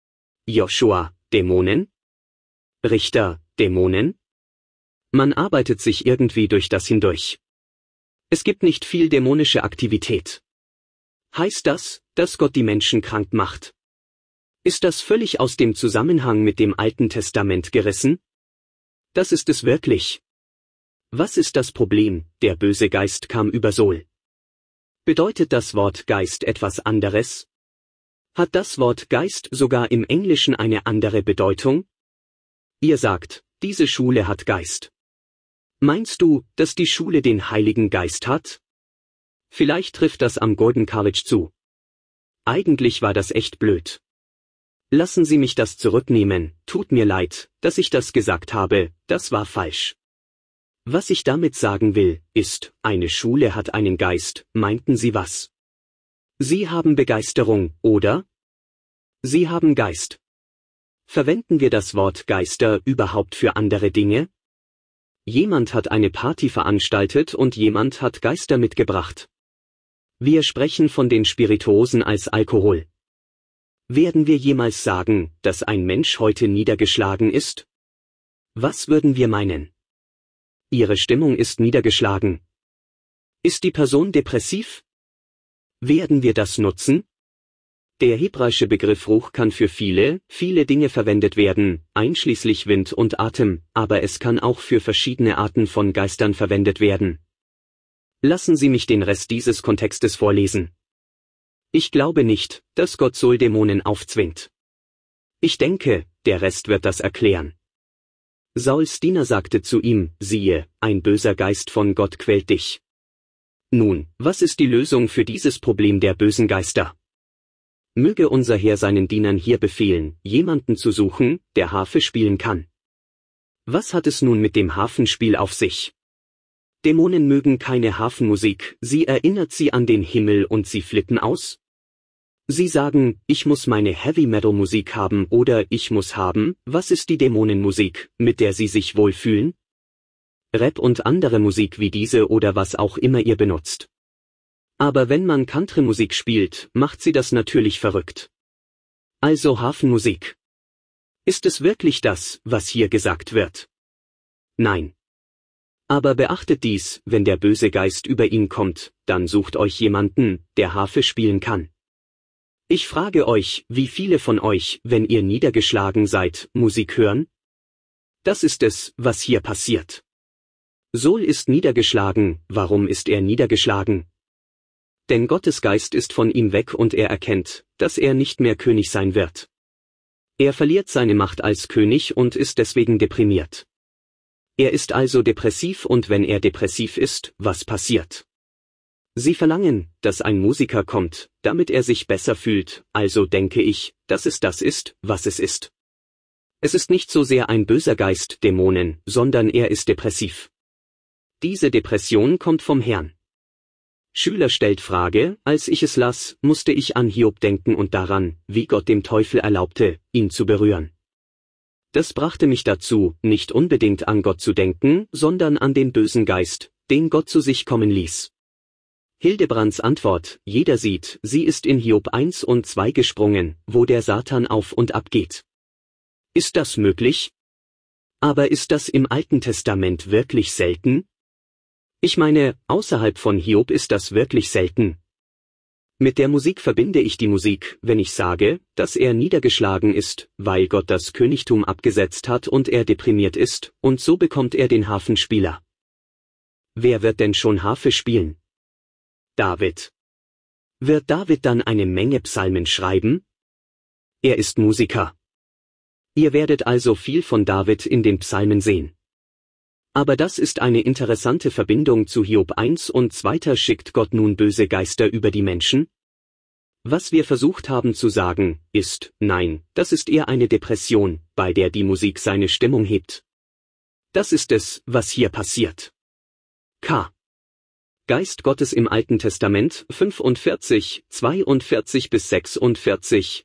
Joshua, Dämonen? Richter, Dämonen? Man arbeitet sich irgendwie durch das hindurch. Es gibt nicht viel dämonische Aktivität. Heißt das, dass Gott die Menschen krank macht? Ist das völlig aus dem Zusammenhang mit dem Alten Testament gerissen? Das ist es wirklich. Was ist das Problem? Der böse Geist kam über Saul. Bedeutet das Wort Geist etwas anderes? Hat das Wort Geist sogar im Englischen eine andere Bedeutung? Ihr sagt, diese Schule hat Geist. Meinst du, dass die Schule den Heiligen Geist hat? Vielleicht trifft das am Gordon College zu. Eigentlich war das echt blöd. Lassen Sie mich das zurücknehmen, tut mir leid, dass ich das gesagt habe, das war falsch. Was ich damit sagen will, ist, eine Schule hat einen Geist, meinten Sie was? Sie haben Begeisterung, oder? Sie haben Geist. Verwenden wir das Wort Geister überhaupt für andere Dinge? Jemand hat eine Party veranstaltet und jemand hat Geister mitgebracht. Wir sprechen von den Spirituosen als Alkohol. Werden wir jemals sagen, dass ein Mensch heute niedergeschlagen ist? Was würden wir meinen? Ihre Stimmung ist niedergeschlagen. Ist die Person depressiv? Werden wir das nutzen? Der hebräische Begriff Ruch kann für viele Dinge verwendet werden, einschließlich Wind und Atem, aber es kann auch für verschiedene Arten von Geistern verwendet werden. Lassen Sie mich den Rest dieses Kontextes vorlesen. Ich glaube nicht, dass Gott Saul Dämonen aufzwingt. Ich denke, der Rest wird das erklären. Sauls Diener sagte zu ihm, siehe, ein böser Geist von Gott quält dich. Nun, was ist die Lösung für dieses Problem der bösen Geister? Möge unser Herr seinen Dienern hier befehlen, jemanden zu suchen, der Harfe spielen kann. Was hat es nun mit dem Harfenspiel auf sich? Dämonen mögen keine Harfenmusik, sie erinnert sie an den Himmel und sie flippen aus? Sie sagen, ich muss meine Heavy-Metal-Musik haben oder ich muss haben, was ist die Dämonenmusik, mit der sie sich wohlfühlen? Rap und andere Musik wie diese oder was auch immer ihr benutzt. Aber wenn man Country-Musik spielt, macht sie das natürlich verrückt. Also Hafenmusik. Ist es wirklich das, was hier gesagt wird? Nein. Aber beachtet dies, wenn der böse Geist über ihn kommt, dann sucht euch jemanden, der Harfe spielen kann. Ich frage euch, wie viele von euch, wenn ihr niedergeschlagen seid, Musik hören? Das ist es, was hier passiert. Saul ist niedergeschlagen. Warum ist er niedergeschlagen? Denn Gottes Geist ist von ihm weg und er erkennt, dass er nicht mehr König sein wird. Er verliert seine Macht als König und ist deswegen deprimiert. Er ist also depressiv und wenn er depressiv ist, was passiert? Sie verlangen, dass ein Musiker kommt, damit er sich besser fühlt, also denke ich, dass es das ist, was es ist. Es ist nicht so sehr ein böser Geist, Dämonen, sondern er ist depressiv. Diese Depression kommt vom Herrn. Schüler stellt Frage, als ich es las, musste ich an Hiob denken und daran, wie Gott dem Teufel erlaubte, ihn zu berühren. Das brachte mich dazu, nicht unbedingt an Gott zu denken, sondern an den bösen Geist, den Gott zu sich kommen ließ. Hildebrands Antwort: Jeder sieht, sie ist in Hiob 1 und 2 gesprungen, wo der Satan auf und ab geht. Ist das möglich? Aber ist das im Alten Testament wirklich selten? Ich meine, außerhalb von Hiob ist das wirklich selten. Mit der Musik verbinde ich die Musik, wenn ich sage, dass er niedergeschlagen ist, weil Gott das Königtum abgesetzt hat und er deprimiert ist, und so bekommt er den Harfenspieler. Wer wird denn schon Harfe spielen? David. Wird David dann eine Menge Psalmen schreiben? Er ist Musiker. Ihr werdet also viel von David in den Psalmen sehen. Aber das ist eine interessante Verbindung zu Hiob 1 und 2. Schickt Gott nun böse Geister über die Menschen? Was wir versucht haben zu sagen, ist, nein, das ist eher eine Depression, bei der die Musik seine Stimmung hebt. Das ist es, was hier passiert. K. Geist Gottes im Alten Testament 45, 42 bis 46,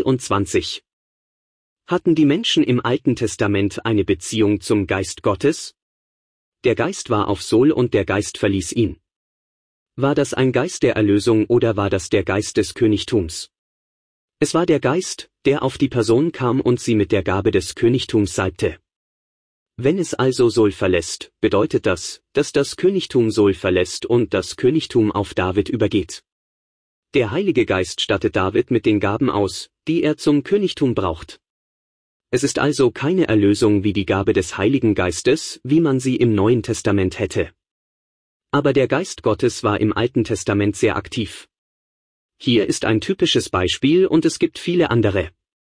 23. Hatten die Menschen im Alten Testament eine Beziehung zum Geist Gottes? Der Geist war auf Saul und der Geist verließ ihn. War das ein Geist der Erlösung oder war das der Geist des Königtums? Es war der Geist, der auf die Person kam und sie mit der Gabe des Königtums salbte. Wenn es also Saul verlässt, bedeutet das, dass das Königtum Saul verlässt und das Königtum auf David übergeht. Der Heilige Geist stattet David mit den Gaben aus, die er zum Königtum braucht. Es ist also keine Erlösung wie die Gabe des Heiligen Geistes, wie man sie im Neuen Testament hätte. Aber der Geist Gottes war im Alten Testament sehr aktiv. Hier ist ein typisches Beispiel und es gibt viele andere.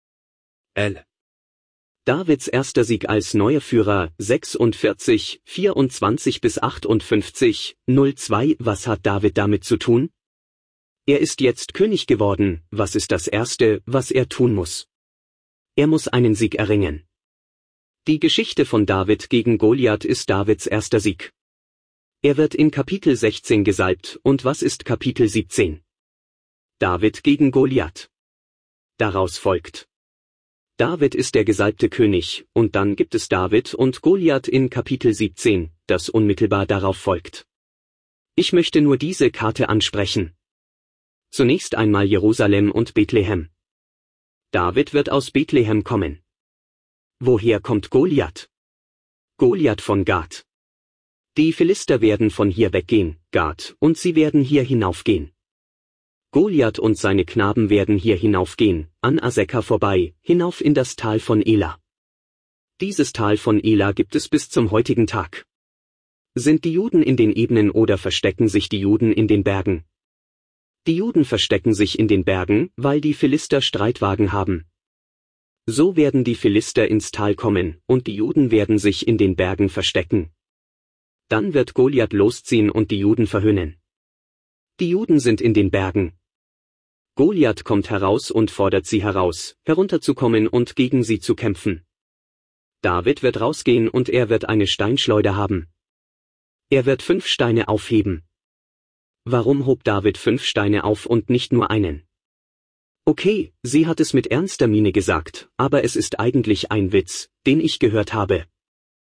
L. Davids erster Sieg als neuer Führer, 46, 24 bis 58, 02. Was hat David damit zu tun? Er ist jetzt König geworden. Was ist das Erste, was er tun muss? Er muss einen Sieg erringen. Die Geschichte von David gegen Goliath ist Davids erster Sieg. Er wird in Kapitel 16 gesalbt, und was ist Kapitel 17? David gegen Goliath. Daraus folgt: David ist der gesalbte König, und dann gibt es David und Goliath in Kapitel 17, das unmittelbar darauf folgt. Ich möchte nur diese Karte ansprechen. Zunächst einmal Jerusalem und Bethlehem. David wird aus Bethlehem kommen. Woher kommt Goliath? Goliath von Gat. Die Philister werden von hier weggehen, Gat, und sie werden hier hinaufgehen. Goliath und seine Knaben werden hier hinaufgehen, an Aseka vorbei, hinauf in das Tal von Ela. Dieses Tal von Ela gibt es bis zum heutigen Tag. Sind die Juden in den Ebenen oder verstecken sich die Juden in den Bergen? Die Juden verstecken sich in den Bergen, weil die Philister Streitwagen haben. So werden die Philister ins Tal kommen, und die Juden werden sich in den Bergen verstecken. Dann wird Goliath losziehen und die Juden verhöhnen. Die Juden sind in den Bergen. Goliath kommt heraus und fordert sie heraus, herunterzukommen und gegen sie zu kämpfen. David wird rausgehen und er wird eine Steinschleuder haben. Er wird 5 Steine aufheben. Warum hob David 5 Steine auf und nicht nur einen? Okay, sie hat es mit ernster Miene gesagt, aber es ist eigentlich ein Witz, den ich gehört habe.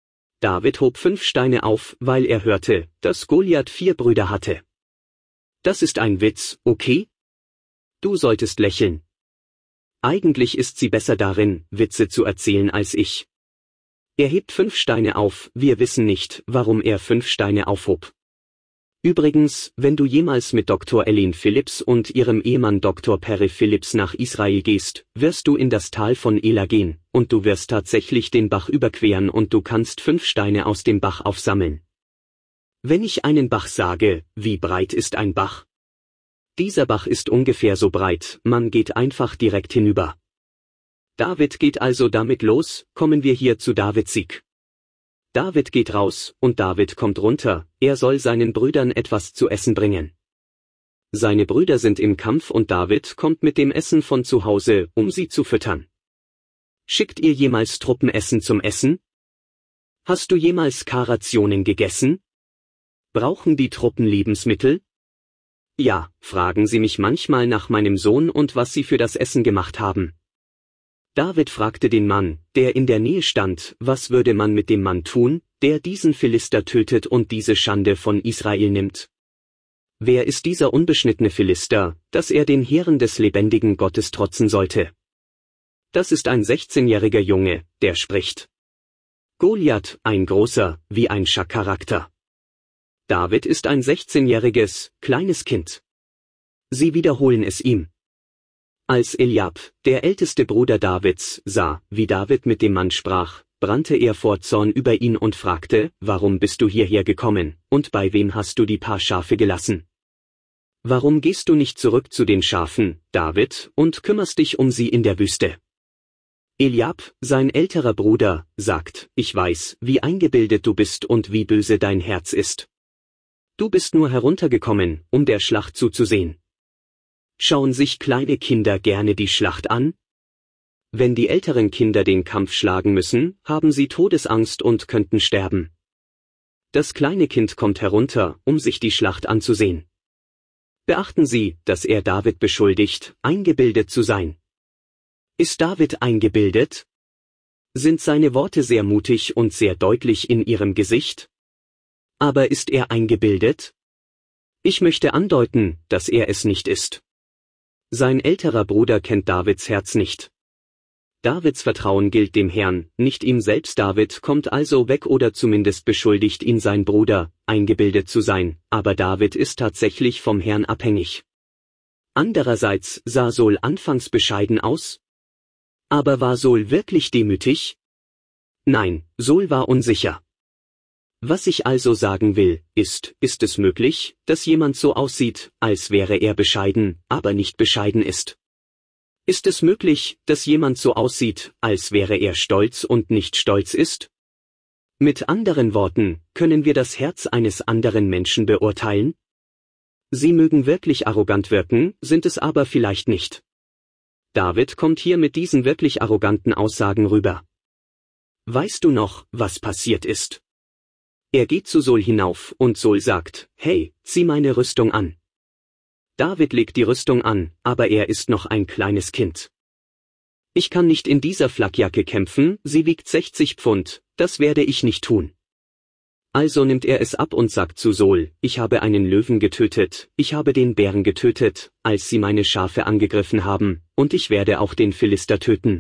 David hob 5 Steine auf, weil er hörte, dass Goliath 4 Brüder hatte. Das ist ein Witz, okay? Du solltest lächeln. Eigentlich ist sie besser darin, Witze zu erzählen als ich. Er hebt 5 Steine auf, wir wissen nicht, warum er 5 Steine aufhob. Übrigens, wenn du jemals mit Dr. Eileen Phillips und ihrem Ehemann Dr. Perry Phillips nach Israel gehst, wirst du in das Tal von Ela gehen, und du wirst tatsächlich den Bach überqueren und du kannst 5 Steine aus dem Bach aufsammeln. Wenn ich einen Bach sage, wie breit ist ein Bach? Dieser Bach ist ungefähr so breit, man geht einfach direkt hinüber. David geht also damit los, kommen wir hier zu Davids Sieg. David geht raus, und David kommt runter, er soll seinen Brüdern etwas zu essen bringen. Seine Brüder sind im Kampf und David kommt mit dem Essen von zu Hause, um sie zu füttern. Schickt ihr jemals Truppenessen zum Essen? Hast du jemals K-Rationen gegessen? Brauchen die Truppen Lebensmittel? Ja, fragen sie mich manchmal nach meinem Sohn und was sie für das Essen gemacht haben. David fragte den Mann, der in der Nähe stand, was würde man mit dem Mann tun, der diesen Philister tötet und diese Schande von Israel nimmt? Wer ist dieser unbeschnittene Philister, dass er den Heeren des lebendigen Gottes trotzen sollte? Das ist ein 16-jähriger Junge, der spricht. Goliath, ein großer, wie ein Schacharakter. David ist ein 16-jähriges, kleines Kind. Sie wiederholen es ihm. Als Eliab, der älteste Bruder Davids, sah, wie David mit dem Mann sprach, brannte er vor Zorn über ihn und fragte, warum bist du hierher gekommen, und bei wem hast du die paar Schafe gelassen? Warum gehst du nicht zurück zu den Schafen, David, und kümmerst dich um sie in der Wüste? Eliab, sein älterer Bruder, sagt, ich weiß, wie eingebildet du bist und wie böse dein Herz ist. Du bist nur heruntergekommen, um der Schlacht zuzusehen. Schauen sich kleine Kinder gerne die Schlacht an? Wenn die älteren Kinder den Kampf schlagen müssen, haben sie Todesangst und könnten sterben. Das kleine Kind kommt herunter, um sich die Schlacht anzusehen. Beachten Sie, dass er David beschuldigt, eingebildet zu sein. Ist David eingebildet? Sind seine Worte sehr mutig und sehr deutlich in ihrem Gesicht? Aber ist er eingebildet? Ich möchte andeuten, dass er es nicht ist. Sein älterer Bruder kennt Davids Herz nicht. Davids Vertrauen gilt dem Herrn, nicht ihm selbst. David kommt also weg oder zumindest beschuldigt ihn sein Bruder, eingebildet zu sein, aber David ist tatsächlich vom Herrn abhängig. Andererseits sah Saul anfangs bescheiden aus. Aber war Saul wirklich demütig? Nein, Saul war unsicher. Was ich also sagen will, ist es möglich, dass jemand so aussieht, als wäre er bescheiden, aber nicht bescheiden ist? Ist es möglich, dass jemand so aussieht, als wäre er stolz und nicht stolz ist? Mit anderen Worten, können wir das Herz eines anderen Menschen beurteilen? Sie mögen wirklich arrogant wirken, sind es aber vielleicht nicht. David kommt hier mit diesen wirklich arroganten Aussagen rüber. Weißt du noch, was passiert ist? Er geht zu Saul hinauf und Saul sagt, hey, zieh meine Rüstung an. David legt die Rüstung an, aber er ist noch ein kleines Kind. Ich kann nicht in dieser Flakjacke kämpfen, sie wiegt 60 Pfund, das werde ich nicht tun. Also nimmt er es ab und sagt zu Saul, ich habe einen Löwen getötet, ich habe den Bären getötet, als sie meine Schafe angegriffen haben, und ich werde auch den Philister töten.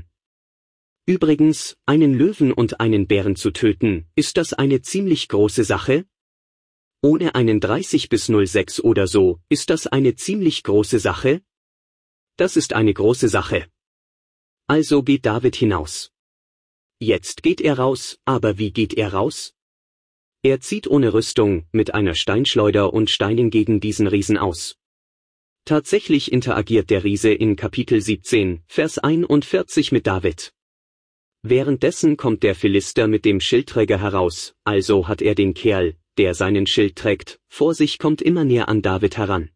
Übrigens, einen Löwen und einen Bären zu töten, ist das eine ziemlich große Sache? Ohne einen 30 bis 06 oder so, ist das eine ziemlich große Sache? Das ist eine große Sache. Also geht David hinaus. Jetzt geht er raus, aber wie geht er raus? Er zieht ohne Rüstung, mit einer Steinschleuder und Steinen gegen diesen Riesen aus. Tatsächlich interagiert der Riese in Kapitel 17, Vers 41 mit David. Währenddessen kommt der Philister mit dem Schildträger heraus, also hat er den Kerl, der seinen Schild trägt, vor sich, kommt immer näher an David heran.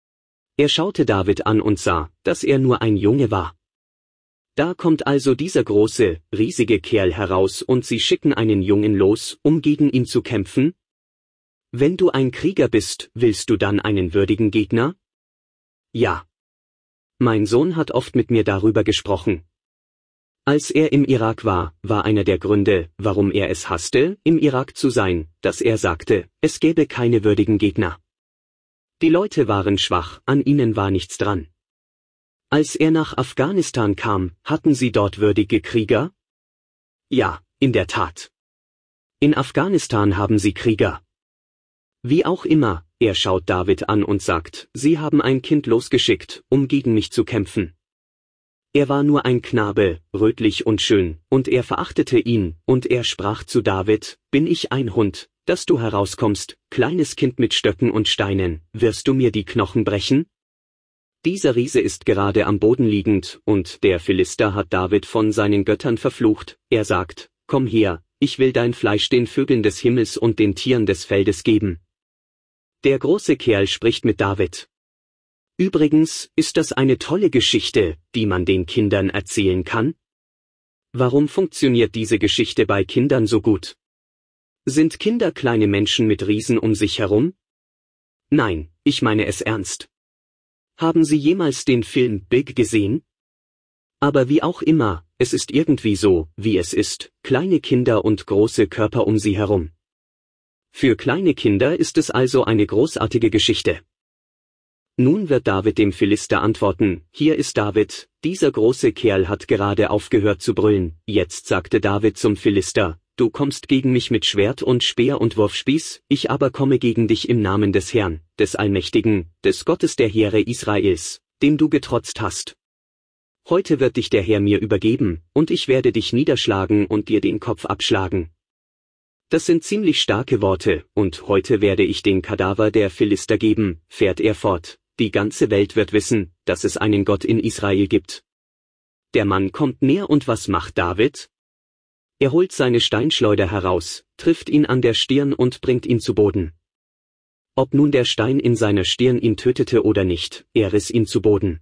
Er schaute David an und sah, dass er nur ein Junge war. Da kommt also dieser große, riesige Kerl heraus und sie schicken einen Jungen los, um gegen ihn zu kämpfen? Wenn du ein Krieger bist, willst du dann einen würdigen Gegner? Ja. Mein Sohn hat oft mit mir darüber gesprochen. Als er im Irak war, war einer der Gründe, warum er es hasste, im Irak zu sein, dass er sagte, es gäbe keine würdigen Gegner. Die Leute waren schwach, an ihnen war nichts dran. Als er nach Afghanistan kam, hatten sie dort würdige Krieger? Ja, in der Tat. In Afghanistan haben sie Krieger. Wie auch immer, er schaut David an und sagt, sie haben ein Kind losgeschickt, um gegen mich zu kämpfen. Er war nur ein Knabe, rötlich und schön, und er verachtete ihn, und er sprach zu David, bin ich ein Hund, dass du herauskommst, kleines Kind mit Stöcken und Steinen, wirst du mir die Knochen brechen? Dieser Riese ist gerade am Boden liegend, und der Philister hat David von seinen Göttern verflucht, er sagt, komm her, ich will dein Fleisch den Vögeln des Himmels und den Tieren des Feldes geben. Der große Kerl spricht mit David. Übrigens ist das eine tolle Geschichte, die man den Kindern erzählen kann. Warum funktioniert diese Geschichte bei Kindern so gut? Sind Kinder kleine Menschen mit Riesen um sich herum? Nein, ich meine es ernst. Haben Sie jemals den Film Big gesehen? Aber wie auch immer, es ist irgendwie so, wie es ist, kleine Kinder und große Körper um sie herum. Für kleine Kinder ist es also eine großartige Geschichte. Nun wird David dem Philister antworten, hier ist David, dieser große Kerl hat gerade aufgehört zu brüllen, jetzt sagte David zum Philister, du kommst gegen mich mit Schwert und Speer und Wurfspieß, ich aber komme gegen dich im Namen des Herrn, des Allmächtigen, des Gottes der Heere Israels, dem du getrotzt hast. Heute wird dich der Herr mir übergeben, und ich werde dich niederschlagen und dir den Kopf abschlagen. Das sind ziemlich starke Worte, und heute werde ich den Kadaver der Philister geben, fährt er fort, die ganze Welt wird wissen, dass es einen Gott in Israel gibt. Der Mann kommt näher und was macht David? Er holt seine Steinschleuder heraus, trifft ihn an der Stirn und bringt ihn zu Boden. Ob nun der Stein in seiner Stirn ihn tötete oder nicht, er riss ihn zu Boden.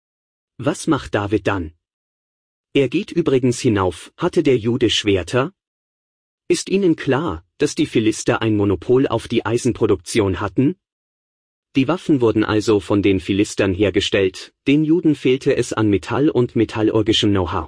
Was macht David dann? Er geht übrigens hinauf, hatte der Jude Schwerter? Ist Ihnen klar, dass die Philister ein Monopol auf die Eisenproduktion hatten? Die Waffen wurden also von den Philistern hergestellt, den Juden fehlte es an Metall und metallurgischem Know-how.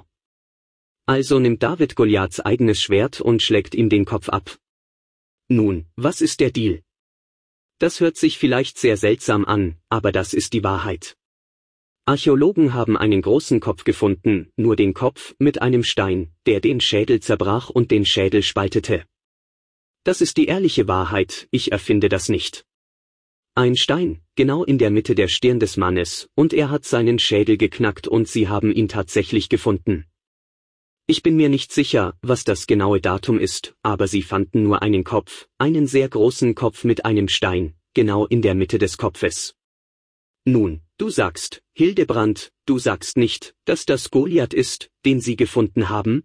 Also nimmt David Goliaths eigenes Schwert und schlägt ihm den Kopf ab. Nun, was ist der Deal? Das hört sich vielleicht sehr seltsam an, aber das ist die Wahrheit. Archäologen haben einen großen Kopf gefunden, nur den Kopf, mit einem Stein, der den Schädel zerbrach und den Schädel spaltete. Das ist die ehrliche Wahrheit, ich erfinde das nicht. Ein Stein, genau in der Mitte der Stirn des Mannes, und er hat seinen Schädel geknackt und sie haben ihn tatsächlich gefunden. Ich bin mir nicht sicher, was das genaue Datum ist, aber sie fanden nur einen Kopf, einen sehr großen Kopf mit einem Stein, genau in der Mitte des Kopfes. Nun, du sagst, Hildebrand, du sagst nicht, dass das Goliath ist, den sie gefunden haben?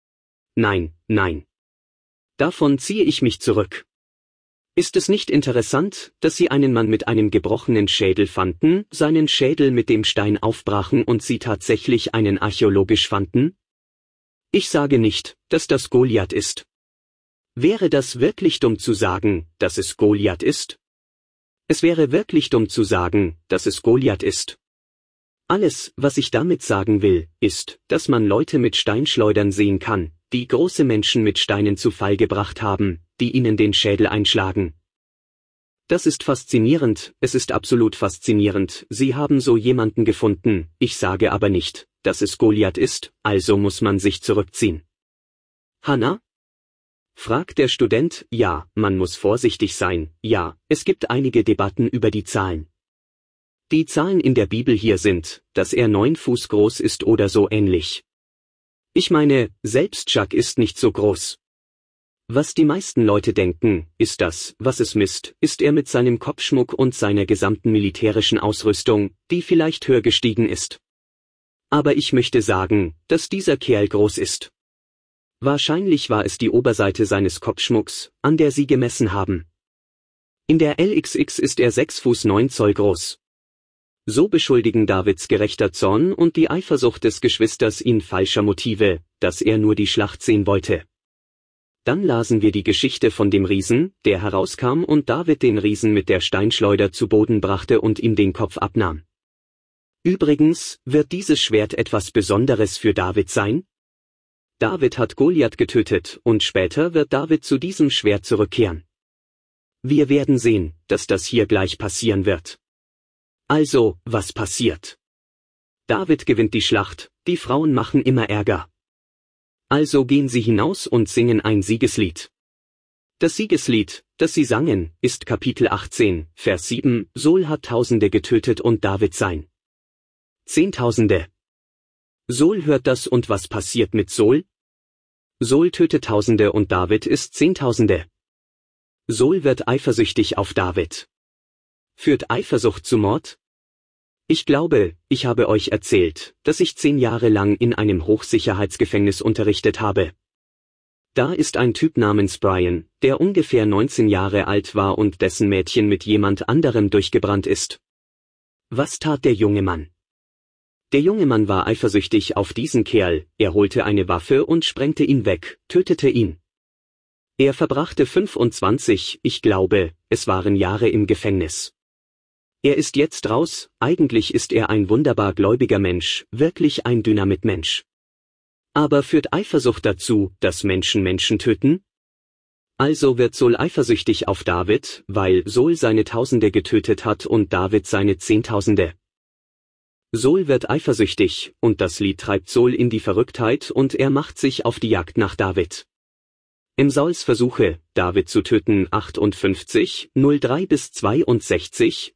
Nein, nein. Davon ziehe ich mich zurück. Ist es nicht interessant, dass sie einen Mann mit einem gebrochenen Schädel fanden, seinen Schädel mit dem Stein aufbrachen und sie tatsächlich einen archäologisch fanden? Ich sage nicht, dass das Goliath ist. Wäre das wirklich dumm zu sagen, dass es Goliath ist? Es wäre wirklich dumm zu sagen, dass es Goliath ist. Alles, was ich damit sagen will, ist, dass man Leute mit Steinschleudern sehen kann, die große Menschen mit Steinen zu Fall gebracht haben, die ihnen den Schädel einschlagen. Das ist faszinierend, es ist absolut faszinierend, sie haben so jemanden gefunden, ich sage aber nicht, dass es Goliath ist, also muss man sich zurückziehen. Hannah? Fragt der Student, ja, man muss vorsichtig sein, ja, es gibt einige Debatten über die Zahlen. Die Zahlen in der Bibel hier sind, dass er 9 Fuß groß ist oder so ähnlich. Ich meine, selbst Chuck ist nicht so groß. Was die meisten Leute denken, ist das, was es misst, ist er mit seinem Kopfschmuck und seiner gesamten militärischen Ausrüstung, die vielleicht höher gestiegen ist. Aber ich möchte sagen, dass dieser Kerl groß ist. Wahrscheinlich war es die Oberseite seines Kopfschmucks, an der sie gemessen haben. In der LXX ist er 6 Fuß 9 Zoll groß. So beschuldigen Davids gerechter Zorn und die Eifersucht des Geschwisters ihn falscher Motive, dass er nur die Schlacht sehen wollte. Dann lasen wir die Geschichte von dem Riesen, der herauskam und David den Riesen mit der Steinschleuder zu Boden brachte und ihm den Kopf abnahm. Übrigens, wird dieses Schwert etwas Besonderes für David sein? David hat Goliath getötet und später wird David zu diesem Schwert zurückkehren. Wir werden sehen, dass das hier gleich passieren wird. Also, was passiert? David gewinnt die Schlacht, die Frauen machen immer Ärger. Also gehen sie hinaus und singen ein Siegeslied. Das Siegeslied, das sie sangen, ist Kapitel 18, Vers 7, Saul hat Tausende getötet und David sein. Zehntausende. Saul hört das und was passiert mit Saul? Saul tötet Tausende und David ist Zehntausende. Saul wird eifersüchtig auf David. Führt Eifersucht zu Mord? Ich glaube, ich habe euch erzählt, dass ich 10 Jahre lang in einem Hochsicherheitsgefängnis unterrichtet habe. Da ist ein Typ namens Brian, der ungefähr 19 Jahre alt war und dessen Mädchen mit jemand anderem durchgebrannt ist. Was tat der junge Mann? Der junge Mann war eifersüchtig auf diesen Kerl, er holte eine Waffe und sprengte ihn weg, tötete ihn. Er verbrachte 25, ich glaube, es waren Jahre im Gefängnis. Er ist jetzt raus, eigentlich ist er ein wunderbar gläubiger Mensch, wirklich ein Dynamitmensch. Aber führt Eifersucht dazu, dass Menschen Menschen töten? Also wird Saul eifersüchtig auf David, weil Saul seine Tausende getötet hat und David seine Zehntausende. Saul wird eifersüchtig, und das Lied treibt Saul in die Verrücktheit und er macht sich auf die Jagd nach David. Im Sauls Versuche, David zu töten 58, 03-62,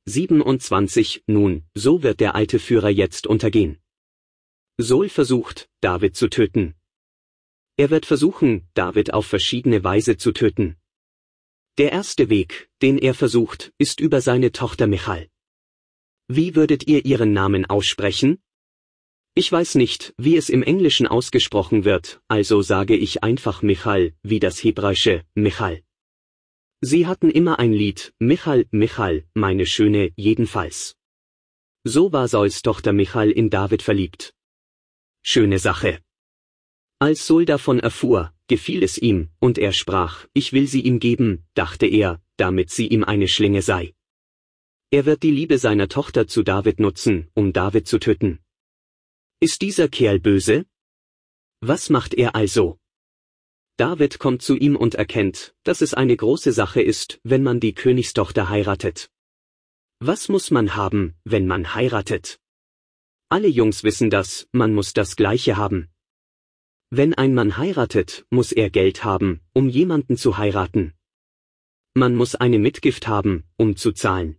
27, nun, so wird der alte Führer jetzt untergehen. Saul versucht, David zu töten. Er wird versuchen, David auf verschiedene Weise zu töten. Der erste Weg, den er versucht, ist über seine Tochter Michal. Wie würdet ihr ihren Namen aussprechen? Ich weiß nicht, wie es im Englischen ausgesprochen wird, also sage ich einfach Michal, wie das hebräische Michal. Sie hatten immer ein Lied, Michal, Michal, meine Schöne, jedenfalls. So war Sauls Tochter Michal in David verliebt. Schöne Sache. Als Saul davon erfuhr, gefiel es ihm, und er sprach, ich will sie ihm geben, dachte er, damit sie ihm eine Schlinge sei. Er wird die Liebe seiner Tochter zu David nutzen, um David zu töten. Ist dieser Kerl böse? Was macht er also? David kommt zu ihm und erkennt, dass es eine große Sache ist, wenn man die Königstochter heiratet. Was muss man haben, wenn man heiratet? Alle Jungs wissen das, man muss das Gleiche haben. Wenn ein Mann heiratet, muss er Geld haben, um jemanden zu heiraten. Man muss eine Mitgift haben, um zu zahlen.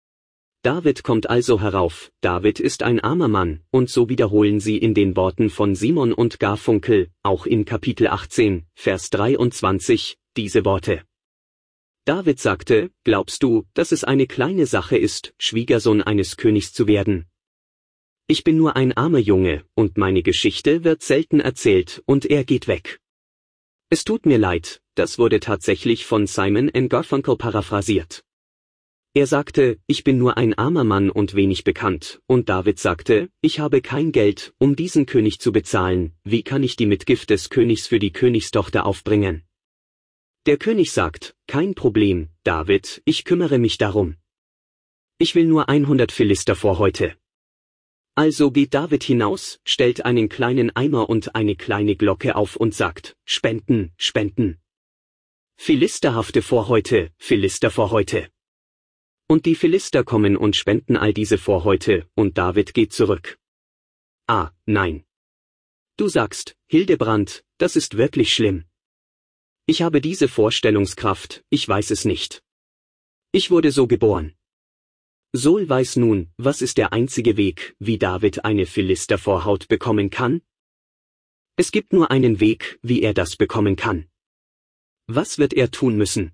David kommt also herauf, David ist ein armer Mann, und so wiederholen sie in den Worten von Simon und Garfunkel, auch in Kapitel 18, Vers 23, diese Worte. David sagte, glaubst du, dass es eine kleine Sache ist, Schwiegersohn eines Königs zu werden? Ich bin nur ein armer Junge, und meine Geschichte wird selten erzählt, und er geht weg. Es tut mir leid, das wurde tatsächlich von Simon & Garfunkel paraphrasiert. Er sagte, ich bin nur ein armer Mann und wenig bekannt, und David sagte, ich habe kein Geld, um diesen König zu bezahlen, wie kann ich die Mitgift des Königs für die Königstochter aufbringen? Der König sagt, kein Problem, David, ich kümmere mich darum. Ich will nur 100 Philister vor heute. Also geht David hinaus, stellt einen kleinen Eimer und eine kleine Glocke auf und sagt, Spenden, Spenden. Philisterhafte Vorhäute, Philister Vorhäute. Und die Philister kommen und spenden all diese Vorhäute, und David geht zurück. Ah, nein. Du sagst, Hildebrand, das ist wirklich schlimm. Ich habe diese Vorstellungskraft, ich weiß es nicht. Ich wurde so geboren. Saul weiß nun, was ist der einzige Weg, wie David eine Philistervorhaut bekommen kann? Es gibt nur einen Weg, wie er das bekommen kann. Was wird er tun müssen?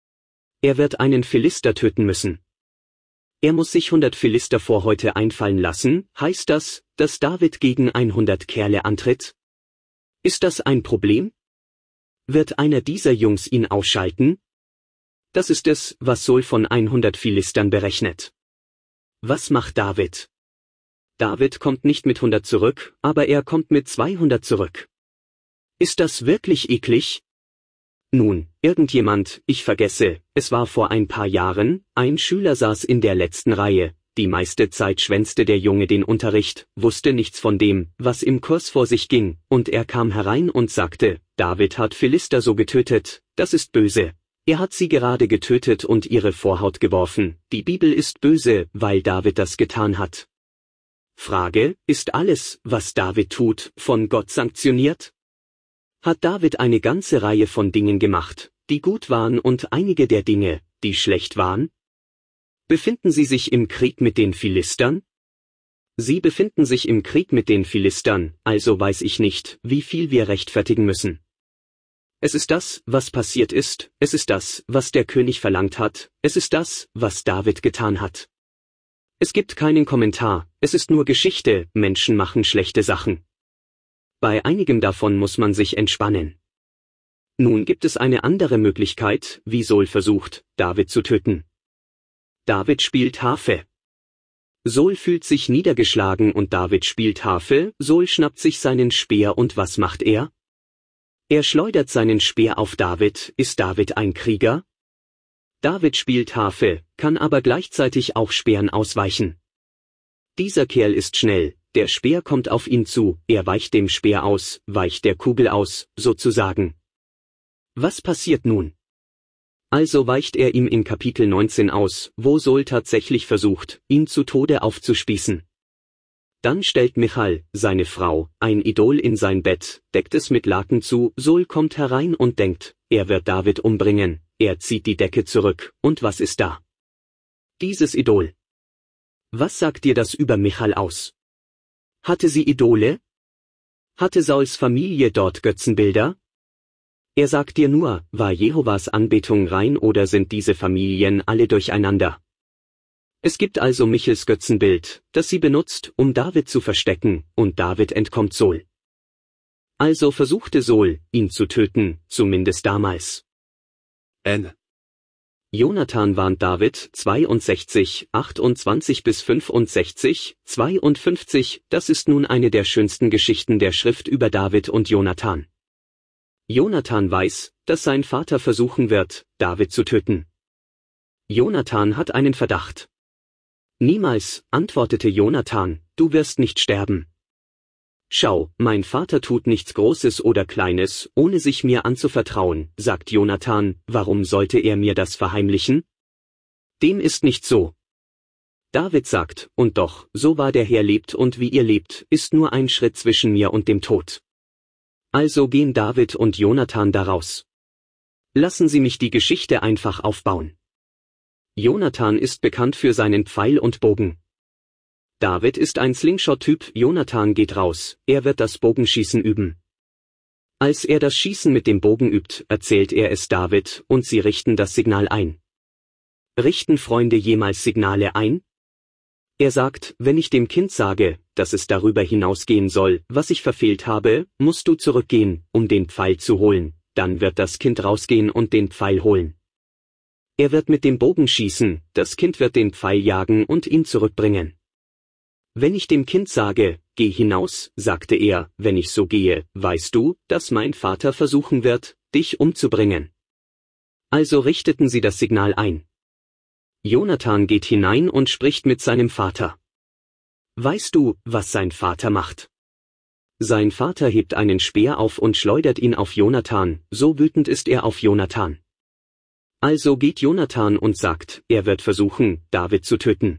Er wird einen Philister töten müssen. Er muss sich 100 Philistervorhäute einfallen lassen, heißt das, dass David gegen 100 Kerle antritt? Ist das ein Problem? Wird einer dieser Jungs ihn ausschalten? Das ist es, was Saul von 100 Philistern berechnet. Was macht David? David kommt nicht mit 100 zurück, aber er kommt mit 200 zurück. Ist das wirklich eklig? Nun, irgendjemand, ich vergesse, es war vor ein paar Jahren, ein Schüler saß in der letzten Reihe, Die meiste Zeit schwänzte der Junge den Unterricht, wusste nichts von dem, was im Kurs vor sich ging, und er kam herein und sagte, David hat Philister so getötet, das ist böse. Er hat sie gerade getötet und ihre Vorhaut geworfen, die Bibel ist böse, weil David das getan hat. Frage, ist alles, was David tut, von Gott sanktioniert? Hat David eine ganze Reihe von Dingen gemacht, die gut waren und einige der Dinge, die schlecht waren? Befinden sie sich im Krieg mit den Philistern? Sie befinden sich im Krieg mit den Philistern, also weiß ich nicht, wie viel wir rechtfertigen müssen. Es ist das, was passiert ist, es ist das, was der König verlangt hat, es ist das, was David getan hat. Es gibt keinen Kommentar, es ist nur Geschichte, Menschen machen schlechte Sachen. Bei einigem davon muss man sich entspannen. Nun gibt es eine andere Möglichkeit, wie Saul versucht, David zu töten. David spielt Harfe. Saul fühlt sich niedergeschlagen und David spielt Harfe, Saul schnappt sich seinen Speer und was macht er? Er schleudert seinen Speer auf David, ist David ein Krieger? David spielt Harfe, kann aber gleichzeitig auch Speeren ausweichen. Dieser Kerl ist schnell, der Speer kommt auf ihn zu, er weicht dem Speer aus, weicht der Kugel aus, sozusagen. Was passiert nun? Also weicht er ihm in Kapitel 19 aus, wo Saul tatsächlich versucht, ihn zu Tode aufzuspießen. Dann stellt Michal, seine Frau, ein Idol in sein Bett, deckt es mit Laken zu, Saul kommt herein und denkt, er wird David umbringen, er zieht die Decke zurück, und was ist da? Dieses Idol. Was sagt dir das über Michal aus? Hatte sie Idole? Hatte Sauls Familie dort Götzenbilder? Er sagt dir nur, war Jehovas Anbetung rein oder sind diese Familien alle durcheinander? Es gibt also Michals Götzenbild, das sie benutzt, um David zu verstecken, und David entkommt Saul. Also versuchte Saul, ihn zu töten, zumindest damals. N. Jonathan warnt David, 62, 28-65, 52, das ist nun eine der schönsten Geschichten der Schrift über David und Jonathan. Jonathan weiß, dass sein Vater versuchen wird, David zu töten. Jonathan hat einen Verdacht. Niemals, antwortete Jonathan, du wirst nicht sterben. Schau, mein Vater tut nichts Großes oder Kleines, ohne sich mir anzuvertrauen, sagt Jonathan, warum sollte er mir das verheimlichen? Dem ist nicht so. David sagt, und doch, so wahr der Herr lebt und wie ihr lebt, ist nur ein Schritt zwischen mir und dem Tod. Also gehen David und Jonathan daraus. Lassen Sie mich die Geschichte einfach aufbauen. Jonathan ist bekannt für seinen Pfeil und Bogen. David ist ein Slingshot-Typ, Jonathan geht raus, er wird das Bogenschießen üben. Als er das Schießen mit dem Bogen übt, erzählt er es David, und sie richten das Signal ein. Richten Freunde jemals Signale ein? Er sagt, wenn ich dem Kind sage, dass es darüber hinausgehen soll, was ich verfehlt habe, musst du zurückgehen, um den Pfeil zu holen, dann wird das Kind rausgehen und den Pfeil holen. Er wird mit dem Bogen schießen, das Kind wird den Pfeil jagen und ihn zurückbringen. Wenn ich dem Kind sage, geh hinaus, sagte er, wenn ich so gehe, weißt du, dass mein Vater versuchen wird, dich umzubringen. Also richteten sie das Signal ein. Jonathan geht hinein und spricht mit seinem Vater. Weißt du, was sein Vater macht? Sein Vater hebt einen Speer auf und schleudert ihn auf Jonathan, so wütend ist er auf Jonathan. Also geht Jonathan und sagt, er wird versuchen, David zu töten.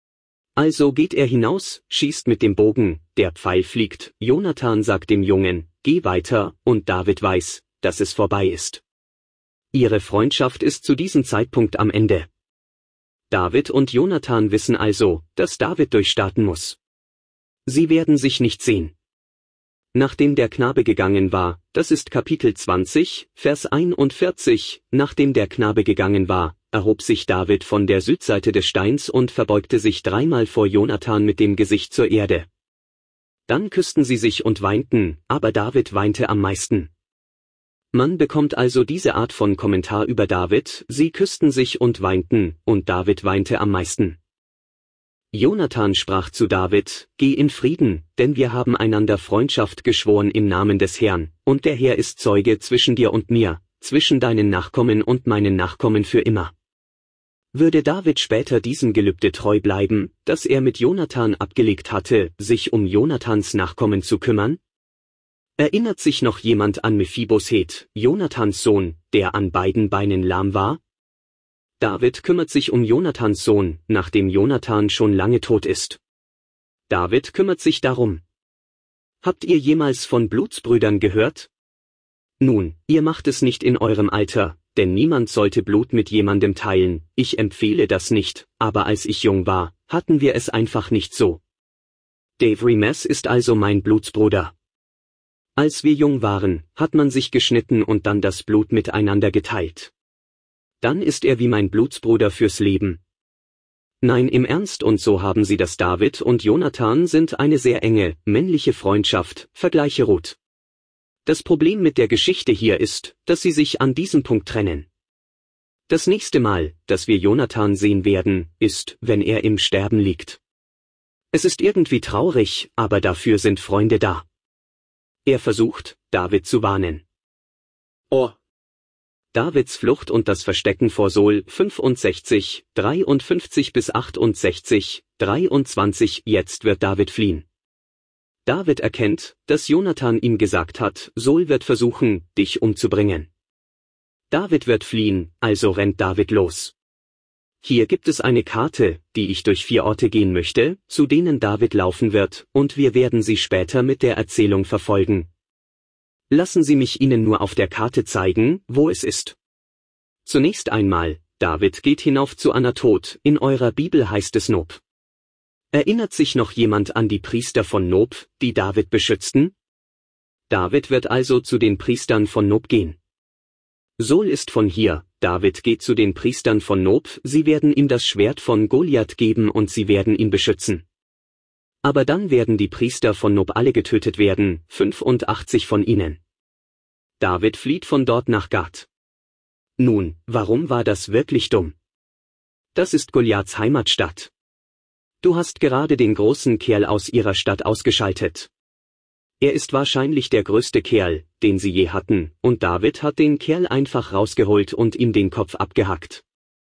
Also geht er hinaus, schießt mit dem Bogen, der Pfeil fliegt, Jonathan sagt dem Jungen, geh weiter, und David weiß, dass es vorbei ist. Ihre Freundschaft ist zu diesem Zeitpunkt am Ende. David und Jonathan wissen also, dass David durchstarten muss. Sie werden sich nicht sehen. Nachdem der Knabe gegangen war, das ist Kapitel 20, Vers 41, nachdem der Knabe gegangen war, erhob sich David von der Südseite des Steins und verbeugte sich dreimal vor Jonathan mit dem Gesicht zur Erde. Dann küssten sie sich und weinten, aber David weinte am meisten. Man bekommt also diese Art von Kommentar über David, sie küssten sich und weinten, und David weinte am meisten. Jonathan sprach zu David, geh in Frieden, denn wir haben einander Freundschaft geschworen im Namen des Herrn, und der Herr ist Zeuge zwischen dir und mir, zwischen deinen Nachkommen und meinen Nachkommen für immer. Würde David später diesem Gelübde treu bleiben, das er mit Jonathan abgelegt hatte, sich um Jonathans Nachkommen zu kümmern? Erinnert sich noch jemand an Mephibosheth, Jonathans Sohn, der an beiden Beinen lahm war? David kümmert sich um Jonathans Sohn, nachdem Jonathan schon lange tot ist. David kümmert sich darum. Habt ihr jemals von Blutsbrüdern gehört? Nun, ihr macht es nicht in eurem Alter, denn niemand sollte Blut mit jemandem teilen, ich empfehle das nicht, aber als ich jung war, hatten wir es einfach nicht so. Dave Remes ist also mein Blutsbruder. Als wir jung waren, hat man sich geschnitten und dann das Blut miteinander geteilt. Dann ist er wie mein Blutsbruder fürs Leben. Nein, im Ernst, und so haben sie das. David und Jonathan sind eine sehr enge, männliche Freundschaft, vergleiche Ruth. Das Problem mit der Geschichte hier ist, dass sie sich an diesem Punkt trennen. Das nächste Mal, dass wir Jonathan sehen werden, ist, wenn er im Sterben liegt. Es ist irgendwie traurig, aber dafür sind Freunde da. Er versucht, David zu warnen. Oh. Davids Flucht und das Verstecken vor Saul, 65, 53 bis 68, 23. Jetzt wird David fliehen. David erkennt, dass Jonathan ihm gesagt hat, Saul wird versuchen, dich umzubringen. David wird fliehen, also rennt David los. Hier gibt es eine Karte, die ich durch 4 Orte gehen möchte, zu denen David laufen wird, und wir werden sie später mit der Erzählung verfolgen. Lassen Sie mich Ihnen nur auf der Karte zeigen, wo es ist. Zunächst einmal, David geht hinauf zu Anatot, in eurer Bibel heißt es Nob. Erinnert sich noch jemand an die Priester von Nob, die David beschützten? David wird also zu den Priestern von Nob gehen. Saul ist von hier, David geht zu den Priestern von Nob, sie werden ihm das Schwert von Goliath geben und sie werden ihn beschützen. Aber dann werden die Priester von Nob alle getötet werden, 85 von ihnen. David flieht von dort nach Gat. Nun, warum war das wirklich dumm? Das ist Goliaths Heimatstadt. Du hast gerade den großen Kerl aus ihrer Stadt ausgeschaltet. Er ist wahrscheinlich der größte Kerl, den sie je hatten, und David hat den Kerl einfach rausgeholt und ihm den Kopf abgehackt.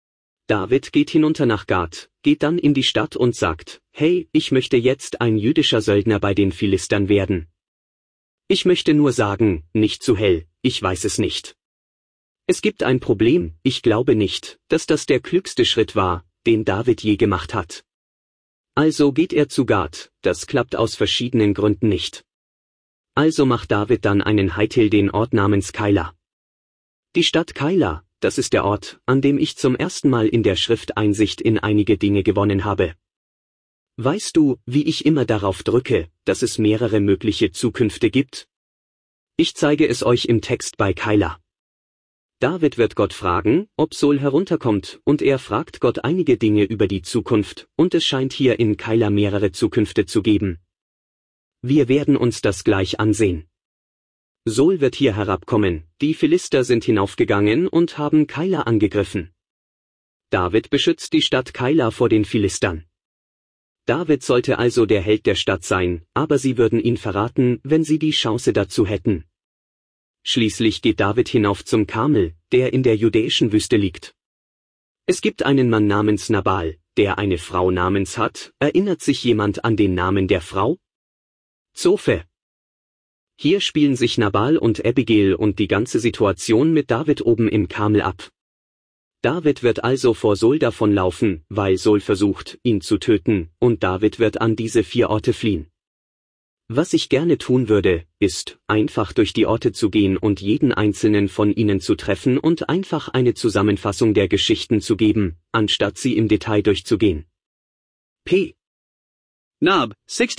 David geht hinunter nach Gat, geht dann in die Stadt und sagt, hey, ich möchte jetzt ein jüdischer Söldner bei den Philistern werden. Ich möchte nur sagen, nicht zu hell, ich weiß es nicht. Es gibt ein Problem, ich glaube nicht, dass das der klügste Schritt war, den David je gemacht hat. Also geht er zu Gat, das klappt aus verschiedenen Gründen nicht. Also macht David dann einen Heitil, den Ort namens Keila. Die Stadt Keila, das ist der Ort, an dem ich zum ersten Mal in der Schrift Einsicht in einige Dinge gewonnen habe. Weißt du, wie ich immer darauf drücke, dass es mehrere mögliche Zukünfte gibt? Ich zeige es euch im Text bei Keila. David wird Gott fragen, ob Saul herunterkommt, und er fragt Gott einige Dinge über die Zukunft, und es scheint hier in Keila mehrere Zukünfte zu geben. Wir werden uns das gleich ansehen. Saul wird hier herabkommen, die Philister sind hinaufgegangen und haben Keila angegriffen. David beschützt die Stadt Keila vor den Philistern. David sollte also der Held der Stadt sein, aber sie würden ihn verraten, wenn sie die Chance dazu hätten. Schließlich geht David hinauf zum Karmel, der in der judäischen Wüste liegt. Es gibt einen Mann namens Nabal, der eine Frau namens hat. Erinnert sich jemand an den Namen der Frau? Zofe. Hier spielen sich Nabal und Abigail und die ganze Situation mit David oben im Karmel ab. David wird also vor Saul davonlaufen, weil Saul versucht, ihn zu töten, und David wird an diese 4 Orte fliehen. Was ich gerne tun würde, ist, einfach durch die Orte zu gehen und jeden einzelnen von ihnen zu treffen und einfach eine Zusammenfassung der Geschichten zu geben, anstatt sie im Detail durchzugehen. P. Nob,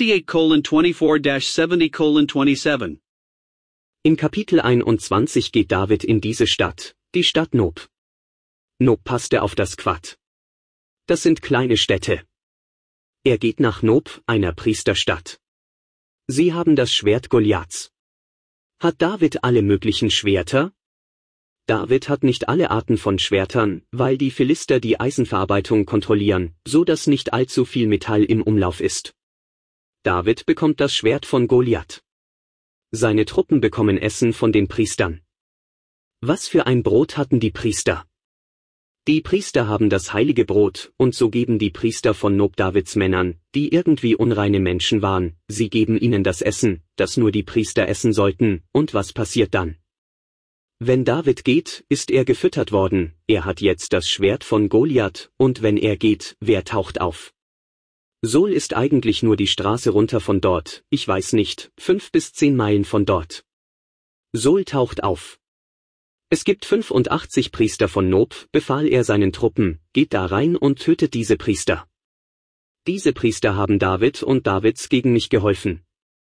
68:24-70:27. In Kapitel 21 geht David in diese Stadt, die Stadt Nob. Nob passte auf das Quad. Das sind kleine Städte. Er geht nach Nob, einer Priesterstadt. Sie haben das Schwert Goliaths. Hat David alle möglichen Schwerter? David hat nicht alle Arten von Schwertern, weil die Philister die Eisenverarbeitung kontrollieren, so dass nicht allzu viel Metall im Umlauf ist. David bekommt das Schwert von Goliath. Seine Truppen bekommen Essen von den Priestern. Was für ein Brot hatten die Priester? Die Priester haben das heilige Brot, und so geben die Priester von Nob Davids Männern, die irgendwie unreine Menschen waren, sie geben ihnen das Essen, das nur die Priester essen sollten, und was passiert dann? Wenn David geht, ist er gefüttert worden, er hat jetzt das Schwert von Goliath, und wenn er geht, wer taucht auf? Sol ist eigentlich nur die Straße runter von dort, ich weiß nicht, 5 bis 10 Meilen von dort. Sol taucht auf. Es gibt 85 Priester von Nob, befahl er seinen Truppen, geht da rein und tötet diese Priester. Diese Priester haben David und Davids gegen mich geholfen.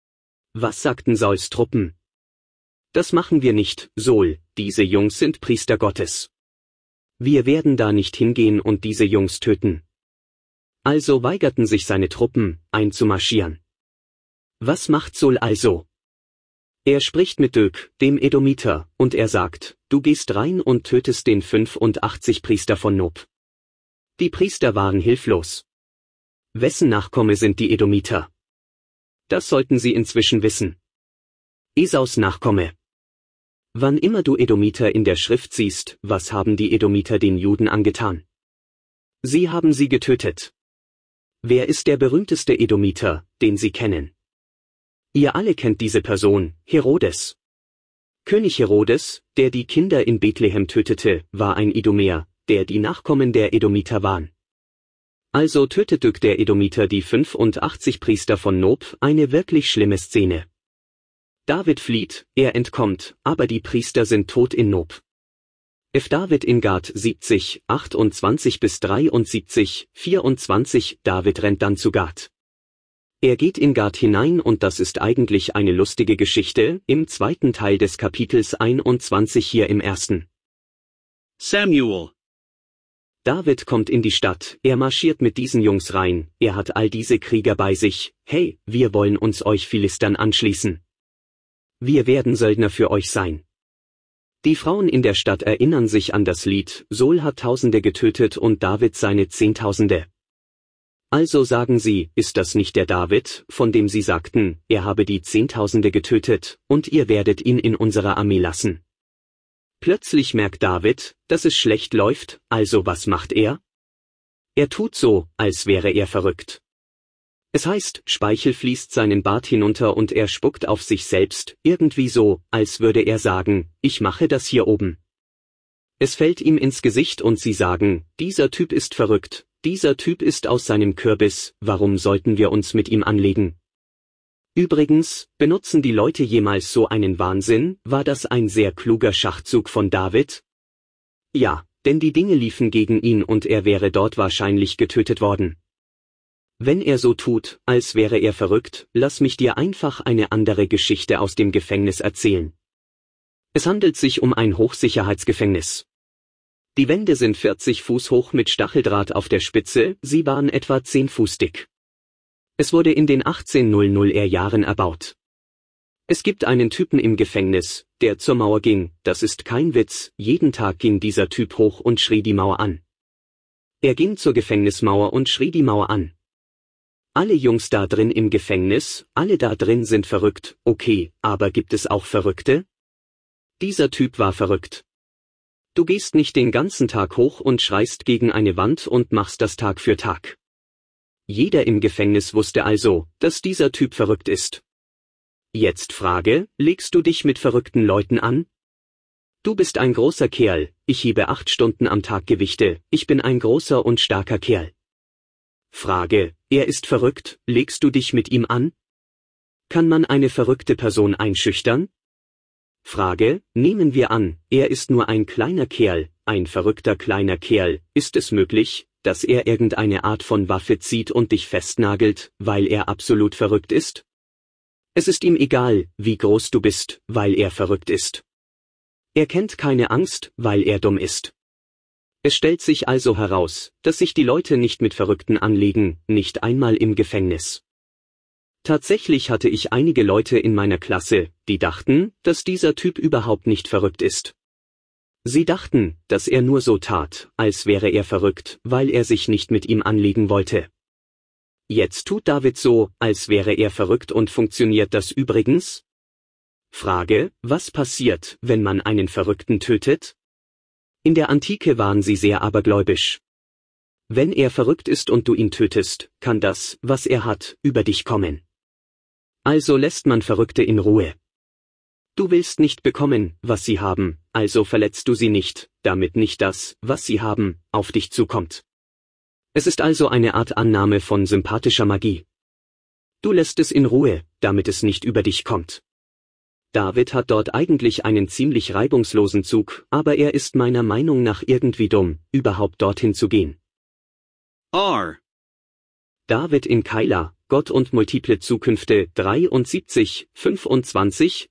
Was sagten Sauls Truppen? Das machen wir nicht, Sol, diese Jungs sind Priester Gottes. Wir werden da nicht hingehen und diese Jungs töten. Also weigerten sich seine Truppen, einzumarschieren. Was macht Sol also? Er spricht mit Dök, dem Edomiter, und er sagt, du gehst rein und tötest den 85 Priester von Nob. Die Priester waren hilflos. Wessen Nachkomme sind die Edomiter? Das sollten Sie inzwischen wissen. Esaus Nachkomme. Wann immer du Edomiter in der Schrift siehst, was haben die Edomiter den Juden angetan? Sie haben sie getötet. Wer ist der berühmteste Edomiter, den Sie kennen? Ihr alle kennt diese Person, Herodes. König Herodes, der die Kinder in Bethlehem tötete, war ein Edomer, der die Nachkommen der Edomiter waren. Also tötet Dök der Edomiter die 85 Priester von Nob, eine wirklich schlimme Szene. David flieht, er entkommt, aber die Priester sind tot in Nob. F. David in Gad 70, 28 bis 73, 24, David rennt dann zu Gad. Er geht in Gad hinein und das ist eigentlich eine lustige Geschichte, im zweiten Teil des Kapitels 21 hier im ersten. Samuel. David kommt in die Stadt, er marschiert mit diesen Jungs rein, er hat all diese Krieger bei sich, hey, wir wollen uns euch Philistern anschließen. Wir werden Söldner für euch sein. Die Frauen in der Stadt erinnern sich an das Lied, Sol hat Tausende getötet und David seine Zehntausende. Also sagen sie, ist das nicht der David, von dem sie sagten, er habe die Zehntausende getötet, und ihr werdet ihn in unserer Armee lassen. Plötzlich merkt David, dass es schlecht läuft, also was macht er? Er tut so, als wäre er verrückt. Es heißt, Speichel fließt seinen Bart hinunter und er spuckt auf sich selbst, irgendwie so, als würde er sagen, ich mache das hier oben. Es fällt ihm ins Gesicht und sie sagen, dieser Typ ist verrückt, dieser Typ ist aus seinem Kürbis, warum sollten wir uns mit ihm anlegen? Übrigens, benutzen die Leute jemals so einen Wahnsinn, war das ein sehr kluger Schachzug von David? Ja, denn die Dinge liefen gegen ihn und er wäre dort wahrscheinlich getötet worden. Wenn er so tut, als wäre er verrückt, lass mich dir einfach eine andere Geschichte aus dem Gefängnis erzählen. Es handelt sich um ein Hochsicherheitsgefängnis. Die Wände sind 40 Fuß hoch mit Stacheldraht auf der Spitze, sie waren etwa 10 Fuß dick. Es wurde in den 1800er Jahren erbaut. Es gibt einen Typen im Gefängnis, der zur Mauer ging, das ist kein Witz, jeden Tag ging dieser Typ hoch und schrie die Mauer an. Er ging zur Gefängnismauer und schrie die Mauer an. Alle Jungs da drin im Gefängnis, alle da drin sind verrückt, okay, aber gibt es auch Verrückte? Dieser Typ war verrückt. Du gehst nicht den ganzen Tag hoch und schreist gegen eine Wand und machst das Tag für Tag. Jeder im Gefängnis wusste also, dass dieser Typ verrückt ist. Jetzt Frage, legst du dich mit verrückten Leuten an? Du bist ein großer Kerl, ich hebe 8 Stunden am Tag Gewichte, ich bin ein großer und starker Kerl. Frage, er ist verrückt, legst du dich mit ihm an? Kann man eine verrückte Person einschüchtern? Frage, nehmen wir an, er ist nur ein kleiner Kerl, ein verrückter kleiner Kerl, ist es möglich, dass er irgendeine Art von Waffe zieht und dich festnagelt, weil er absolut verrückt ist? Es ist ihm egal, wie groß du bist, weil er verrückt ist. Er kennt keine Angst, weil er dumm ist. Es stellt sich also heraus, dass sich die Leute nicht mit Verrückten anlegen, nicht einmal im Gefängnis. Tatsächlich hatte ich einige Leute in meiner Klasse, die dachten, dass dieser Typ überhaupt nicht verrückt ist. Sie dachten, dass er nur so tat, als wäre er verrückt, weil er sich nicht mit ihm anlegen wollte. Jetzt tut David so, als wäre er verrückt und funktioniert das übrigens? Frage, was passiert, wenn man einen Verrückten tötet? In der Antike waren sie sehr abergläubisch. Wenn er verrückt ist und du ihn tötest, kann das, was er hat, über dich kommen. Also lässt man Verrückte in Ruhe. Du willst nicht bekommen, was sie haben, also verletzt du sie nicht, damit nicht das, was sie haben, auf dich zukommt. Es ist also eine Art Annahme von sympathischer Magie. Du lässt es in Ruhe, damit es nicht über dich kommt. David hat dort eigentlich einen ziemlich reibungslosen Zug, aber er ist meiner Meinung nach irgendwie dumm, überhaupt dorthin zu gehen. R. David in Keila, Gott und multiple Zukünfte 73, 25,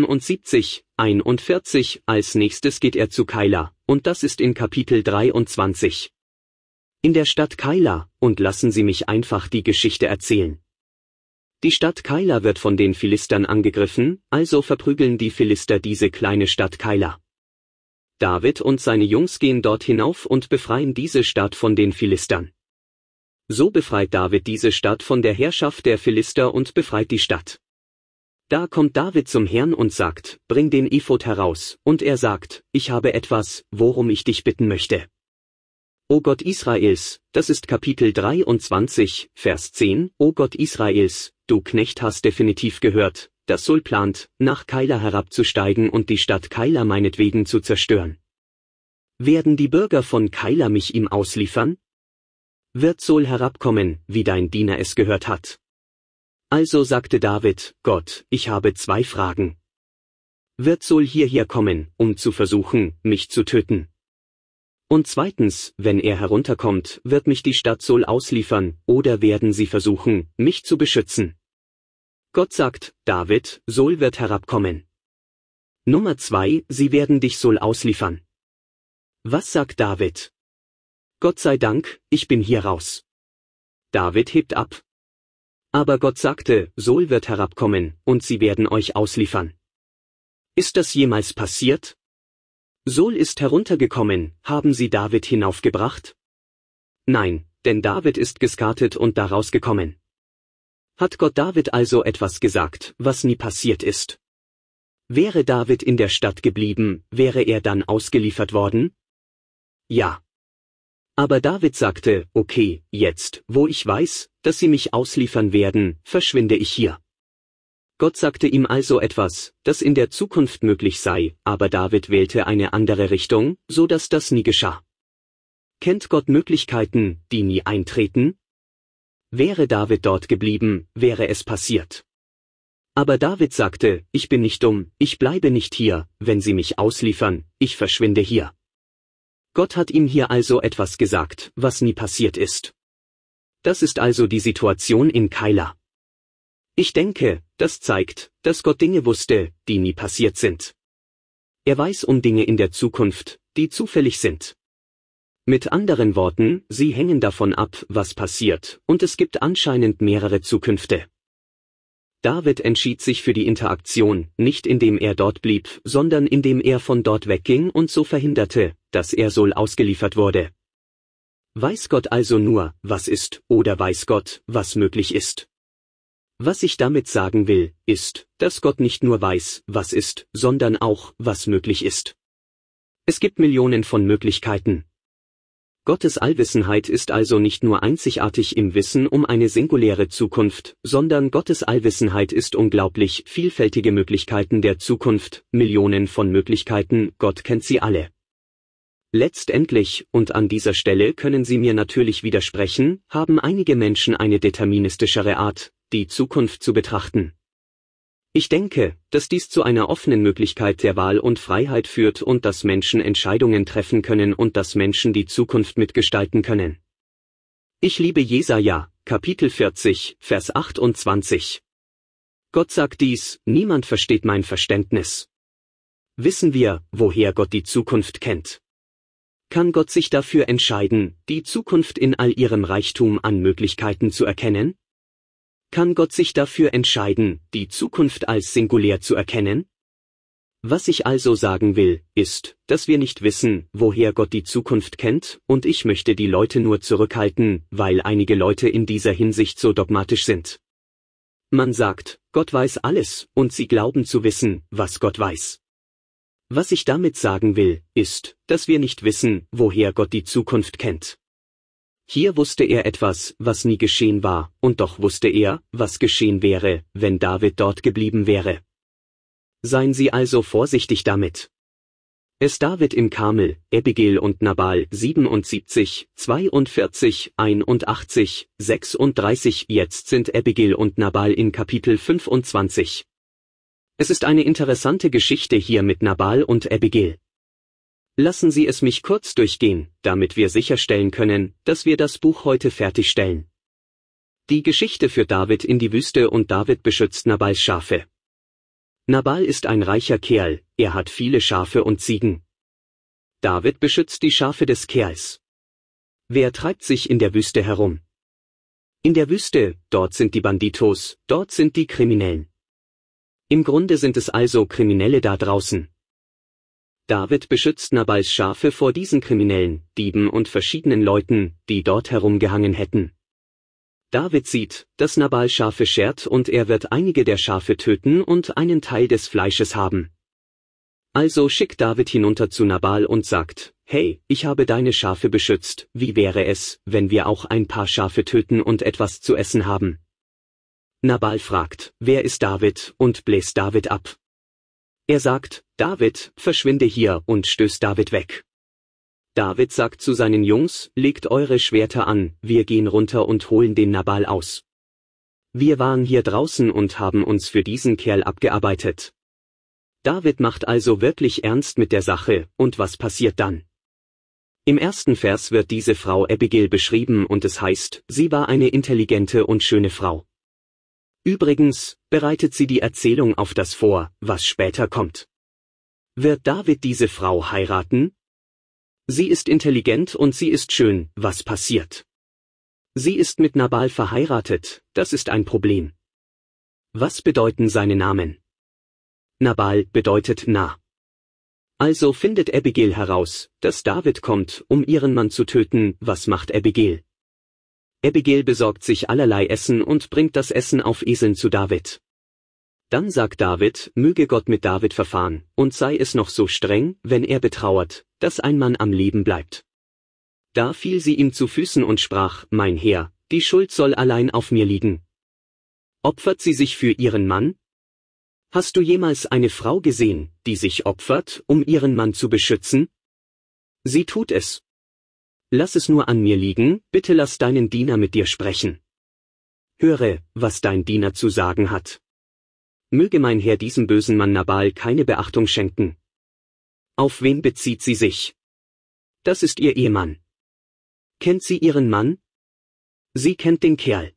77, 41. Als nächstes geht er zu Keila, und das ist in Kapitel 23. In der Stadt Keila, und lassen Sie mich einfach die Geschichte erzählen. Die Stadt Keila wird von den Philistern angegriffen, also verprügeln die Philister diese kleine Stadt Keila. David und seine Jungs gehen dort hinauf und befreien diese Stadt von den Philistern. So befreit David diese Stadt von der Herrschaft der Philister und befreit die Stadt. Da kommt David zum Herrn und sagt, bring den Ephod heraus, und er sagt, ich habe etwas, worum ich dich bitten möchte. O Gott Israels, das ist Kapitel 23, Vers 10, O Gott Israels, du Knecht hast definitiv gehört, dass Saul plant, nach Keila herabzusteigen und die Stadt Keila meinetwegen zu zerstören. Werden die Bürger von Keila mich ihm ausliefern? Wird Saul herabkommen, wie dein Diener es gehört hat? Also sagte David, Gott, ich habe 2 Fragen. Wird Saul hierher kommen, um zu versuchen, mich zu töten? Und zweitens, wenn er herunterkommt, wird mich die Stadt Saul ausliefern, oder werden sie versuchen, mich zu beschützen? Gott sagt, David, Saul wird herabkommen. Nummer 2, sie werden dich Saul ausliefern. Was sagt David? Gott sei Dank, ich bin hier raus. David hebt ab. Aber Gott sagte, Saul wird herabkommen, und sie werden euch ausliefern. Ist das jemals passiert? Saul ist heruntergekommen, haben sie David hinaufgebracht? Nein, denn David ist geskartet und daraus gekommen. Hat Gott David also etwas gesagt, was nie passiert ist? Wäre David in der Stadt geblieben, wäre er dann ausgeliefert worden? Ja. Aber David sagte, okay, jetzt, wo ich weiß, dass sie mich ausliefern werden, verschwinde ich hier. Gott sagte ihm also etwas, das in der Zukunft möglich sei, aber David wählte eine andere Richtung, so dass das nie geschah. Kennt Gott Möglichkeiten, die nie eintreten? Wäre David dort geblieben, wäre es passiert. Aber David sagte, ich bin nicht dumm, ich bleibe nicht hier, wenn sie mich ausliefern, ich verschwinde hier. Gott hat ihm hier also etwas gesagt, was nie passiert ist. Das ist also die Situation in Keila. Ich denke, das zeigt, dass Gott Dinge wusste, die nie passiert sind. Er weiß um Dinge in der Zukunft, die zufällig sind. Mit anderen Worten, sie hängen davon ab, was passiert, und es gibt anscheinend mehrere Zukünfte. David entschied sich für die Interaktion, nicht indem er dort blieb, sondern indem er von dort wegging und so verhinderte, dass er Saul ausgeliefert wurde. Weiß Gott also nur, was ist, oder weiß Gott, was möglich ist? Was ich damit sagen will, ist, dass Gott nicht nur weiß, was ist, sondern auch, was möglich ist. Es gibt Millionen von Möglichkeiten. Gottes Allwissenheit ist also nicht nur einzigartig im Wissen um eine singuläre Zukunft, sondern Gottes Allwissenheit ist unglaublich vielfältige Möglichkeiten der Zukunft, Millionen von Möglichkeiten, Gott kennt sie alle. Letztendlich, und an dieser Stelle können Sie mir natürlich widersprechen, haben einige Menschen eine deterministischere Art, die Zukunft zu betrachten. Ich denke, dass dies zu einer offenen Möglichkeit der Wahl und Freiheit führt und dass Menschen Entscheidungen treffen können und dass Menschen die Zukunft mitgestalten können. Ich liebe Jesaja, Kapitel 40, Vers 28. Gott sagt dies, niemand versteht mein Verständnis. Wissen wir, woher Gott die Zukunft kennt? Kann Gott sich dafür entscheiden, die Zukunft in all ihrem Reichtum an Möglichkeiten zu erkennen? Kann Gott sich dafür entscheiden, die Zukunft als singulär zu erkennen? Was ich also sagen will, ist, dass wir nicht wissen, woher Gott die Zukunft kennt, und ich möchte die Leute nur zurückhalten, weil einige Leute in dieser Hinsicht so dogmatisch sind. Man sagt, Gott weiß alles, und sie glauben zu wissen, was Gott weiß. Was ich damit sagen will, ist, dass wir nicht wissen, woher Gott die Zukunft kennt. Hier wusste er etwas, was nie geschehen war, und doch wusste er, was geschehen wäre, wenn David dort geblieben wäre. Seien Sie also vorsichtig damit. Es David im Karmel, Abigail und Nabal 77, 42, 81, 36. Jetzt sind Abigail und Nabal in Kapitel 25. Es ist eine interessante Geschichte hier mit Nabal und Abigail. Lassen Sie es mich kurz durchgehen, damit wir sicherstellen können, dass wir das Buch heute fertigstellen. Die Geschichte führt David in die Wüste und David beschützt Nabals Schafe. Nabal ist ein reicher Kerl, er hat viele Schafe und Ziegen. David beschützt die Schafe des Kerls. Wer treibt sich in der Wüste herum? In der Wüste, dort sind die Banditos, dort sind die Kriminellen. Im Grunde sind es also Kriminelle da draußen. David beschützt Nabals Schafe vor diesen Kriminellen, Dieben und verschiedenen Leuten, die dort herumgehangen hätten. David sieht, dass Nabal Schafe schert und er wird einige der Schafe töten und einen Teil des Fleisches haben. Also schickt David hinunter zu Nabal und sagt, hey, ich habe deine Schafe beschützt, wie wäre es, wenn wir auch ein paar Schafe töten und etwas zu essen haben? Nabal fragt, wer ist David, und bläst David ab. Er sagt, David, verschwinde hier, und stößt David weg. David sagt zu seinen Jungs, legt eure Schwerter an, wir gehen runter und holen den Nabal aus. Wir waren hier draußen und haben uns für diesen Kerl abgearbeitet. David macht also wirklich ernst mit der Sache, und was passiert dann? Im ersten Vers wird diese Frau Abigail beschrieben und es heißt, sie war eine intelligente und schöne Frau. Übrigens, bereitet sie die Erzählung auf das vor, was später kommt. Wird David diese Frau heiraten? Sie ist intelligent und sie ist schön, was passiert? Sie ist mit Nabal verheiratet, das ist ein Problem. Was bedeuten seine Namen? Nabal bedeutet nah. Also findet Abigail heraus, dass David kommt, um ihren Mann zu töten. Was macht Abigail? Abigail besorgt sich allerlei Essen und bringt das Essen auf Eseln zu David. Dann sagt David, möge Gott mit David verfahren, und sei es noch so streng, wenn er betrauert, dass ein Mann am Leben bleibt. Da fiel sie ihm zu Füßen und sprach, mein Herr, die Schuld soll allein auf mir liegen. Opfert sie sich für ihren Mann? Hast du jemals eine Frau gesehen, die sich opfert, um ihren Mann zu beschützen? Sie tut es. Lass es nur an mir liegen, bitte lass deinen Diener mit dir sprechen. Höre, was dein Diener zu sagen hat. Möge mein Herr diesem bösen Mann Nabal keine Beachtung schenken. Auf wen bezieht sie sich? Das ist ihr Ehemann. Kennt sie ihren Mann? Sie kennt den Kerl.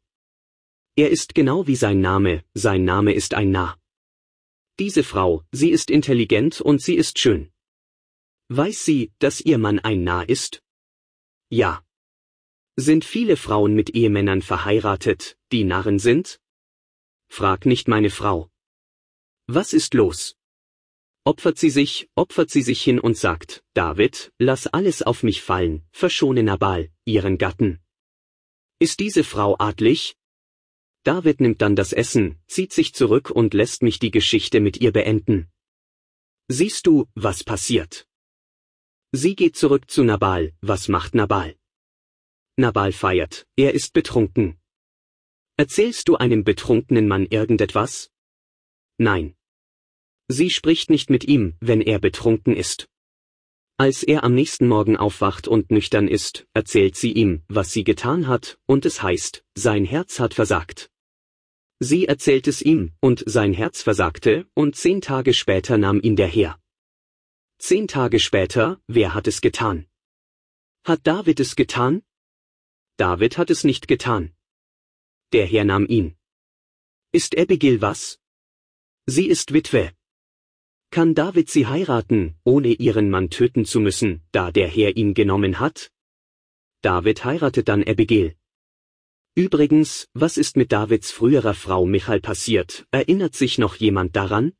Er ist genau wie sein Name ist ein Narr. Diese Frau, sie ist intelligent und sie ist schön. Weiß sie, dass ihr Mann ein Narr ist? Ja. Sind viele Frauen mit Ehemännern verheiratet, die Narren sind? Frag nicht meine Frau. Was ist los? Opfert sie sich hin und sagt, David, lass alles auf mich fallen, verschone Nabal, ihren Gatten. Ist diese Frau adlig? David nimmt dann das Essen, zieht sich zurück und lässt mich die Geschichte mit ihr beenden. Siehst du, was passiert? Sie geht zurück zu Nabal. Was macht Nabal? Nabal feiert, er ist betrunken. Erzählst du einem betrunkenen Mann irgendetwas? Nein. Sie spricht nicht mit ihm, wenn er betrunken ist. Als er am nächsten Morgen aufwacht und nüchtern ist, erzählt sie ihm, was sie getan hat, und es heißt, sein Herz hat versagt. Sie erzählt es ihm, und sein Herz versagte, und 10 Tage später nahm ihn der Herr. 10 Tage später, wer hat es getan? Hat David es getan? David hat es nicht getan. Der Herr nahm ihn. Ist Abigail was? Sie ist Witwe. Kann David sie heiraten, ohne ihren Mann töten zu müssen, da der Herr ihn genommen hat? David heiratet dann Abigail. Übrigens, was ist mit Davids früherer Frau Michal passiert, erinnert sich noch jemand daran?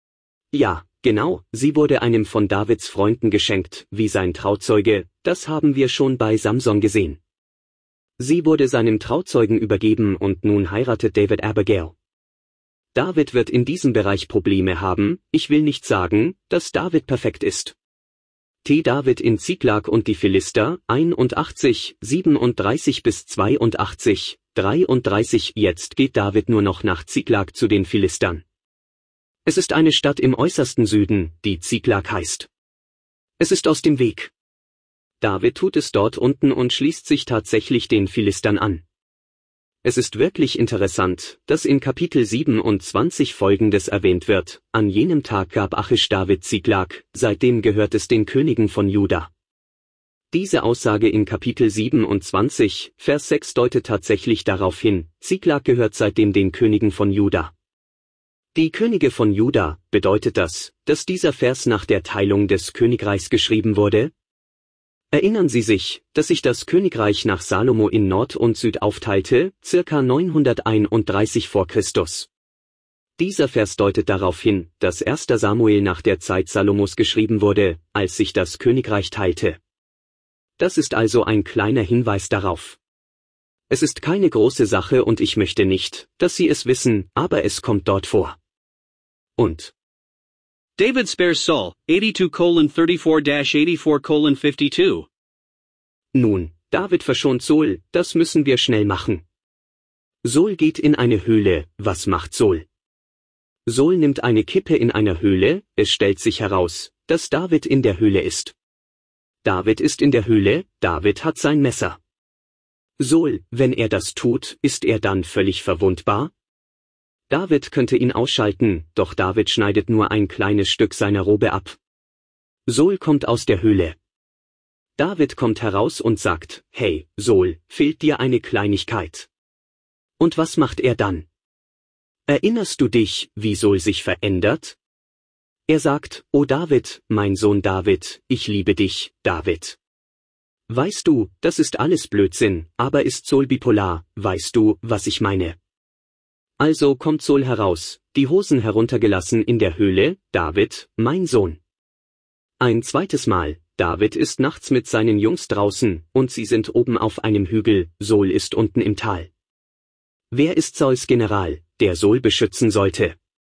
Ja, genau, sie wurde einem von Davids Freunden geschenkt, wie sein Trauzeuge, das haben wir schon bei Samson gesehen. Sie wurde seinem Trauzeugen übergeben und nun heiratet David Abigail. David wird in diesem Bereich Probleme haben. Ich will nicht sagen, dass David perfekt ist. David in Ziklag und die Philister, 81, 37 bis 82, 33. Jetzt geht David nur noch nach Ziklag zu den Philistern. Es ist eine Stadt im äußersten Süden, die Ziklag heißt. Es ist aus dem Weg. David tut es dort unten und schließt sich tatsächlich den Philistern an. Es ist wirklich interessant, dass in Kapitel 27 Folgendes erwähnt wird: An jenem Tag gab Achish David Ziklag, seitdem gehört es den Königen von Juda. Diese Aussage in Kapitel 27, Vers 6 deutet tatsächlich darauf hin, Ziklag gehört seitdem den Königen von Juda. Die Könige von Juda, bedeutet das, dass dieser Vers nach der Teilung des Königreichs geschrieben wurde? Erinnern Sie sich, dass sich das Königreich nach Salomo in Nord und Süd aufteilte, circa 931 vor Christus. Dieser Vers deutet darauf hin, dass 1. Samuel nach der Zeit Salomos geschrieben wurde, als sich das Königreich teilte. Das ist also ein kleiner Hinweis darauf. Es ist keine große Sache und ich möchte nicht, dass Sie es wissen, aber es kommt dort vor. Und David spares Saul, 82:34-84:52. Nun, David verschont Saul, das müssen wir schnell machen. Saul geht in eine Höhle, was macht Saul? Saul nimmt eine Kippe in einer Höhle, es stellt sich heraus, dass David in der Höhle ist. David ist in der Höhle, David hat sein Messer. Saul, wenn er das tut, ist er dann völlig verwundbar? David könnte ihn ausschalten, doch David schneidet nur ein kleines Stück seiner Robe ab. Saul kommt aus der Höhle. David kommt heraus und sagt, hey, Saul, fehlt dir eine Kleinigkeit. Und was macht er dann? Erinnerst du dich, wie Saul sich verändert? Er sagt, oh David, mein Sohn David, ich liebe dich, David. Weißt du, das ist alles Blödsinn, aber ist Saul bipolar, weißt du, was ich meine? Also kommt Saul heraus, die Hosen heruntergelassen in der Höhle, David, mein Sohn. Ein zweites Mal, David ist nachts mit seinen Jungs draußen, und sie sind oben auf einem Hügel, Saul ist unten im Tal. Wer ist Sauls General, der Saul beschützen sollte?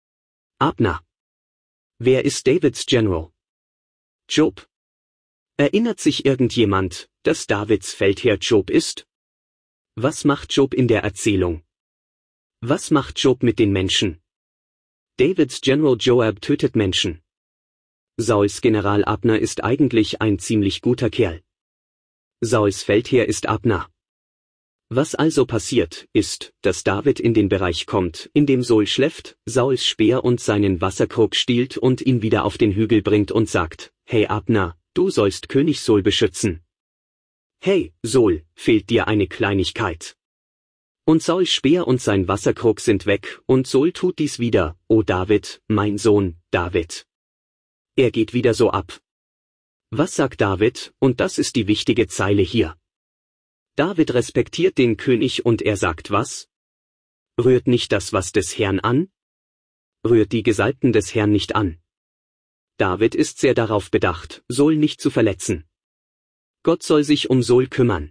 Abner. Wer ist Davids General? Job. Erinnert sich irgendjemand, dass Davids Feldherr Job ist? Was macht Job in der Erzählung? Was macht Job mit den Menschen? Davids General Joab tötet Menschen. Sauls General Abner ist eigentlich ein ziemlich guter Kerl. Sauls Feldherr ist Abner. Was also passiert, ist, dass David in den Bereich kommt, in dem Saul schläft, Sauls Speer und seinen Wasserkrug stiehlt und ihn wieder auf den Hügel bringt und sagt, hey Abner, du sollst König Saul beschützen. Hey, Saul, fehlt dir eine Kleinigkeit. Und Sauls Speer und sein Wasserkrug sind weg, und Saul tut dies wieder, o David, mein Sohn, David. Er geht wieder so ab. Was sagt David, und das ist die wichtige Zeile hier. David respektiert den König und er sagt was? Rührt nicht das was des Herrn an? Rührt die Gesalbten des Herrn nicht an. David ist sehr darauf bedacht, Saul nicht zu verletzen. Gott soll sich um Saul kümmern.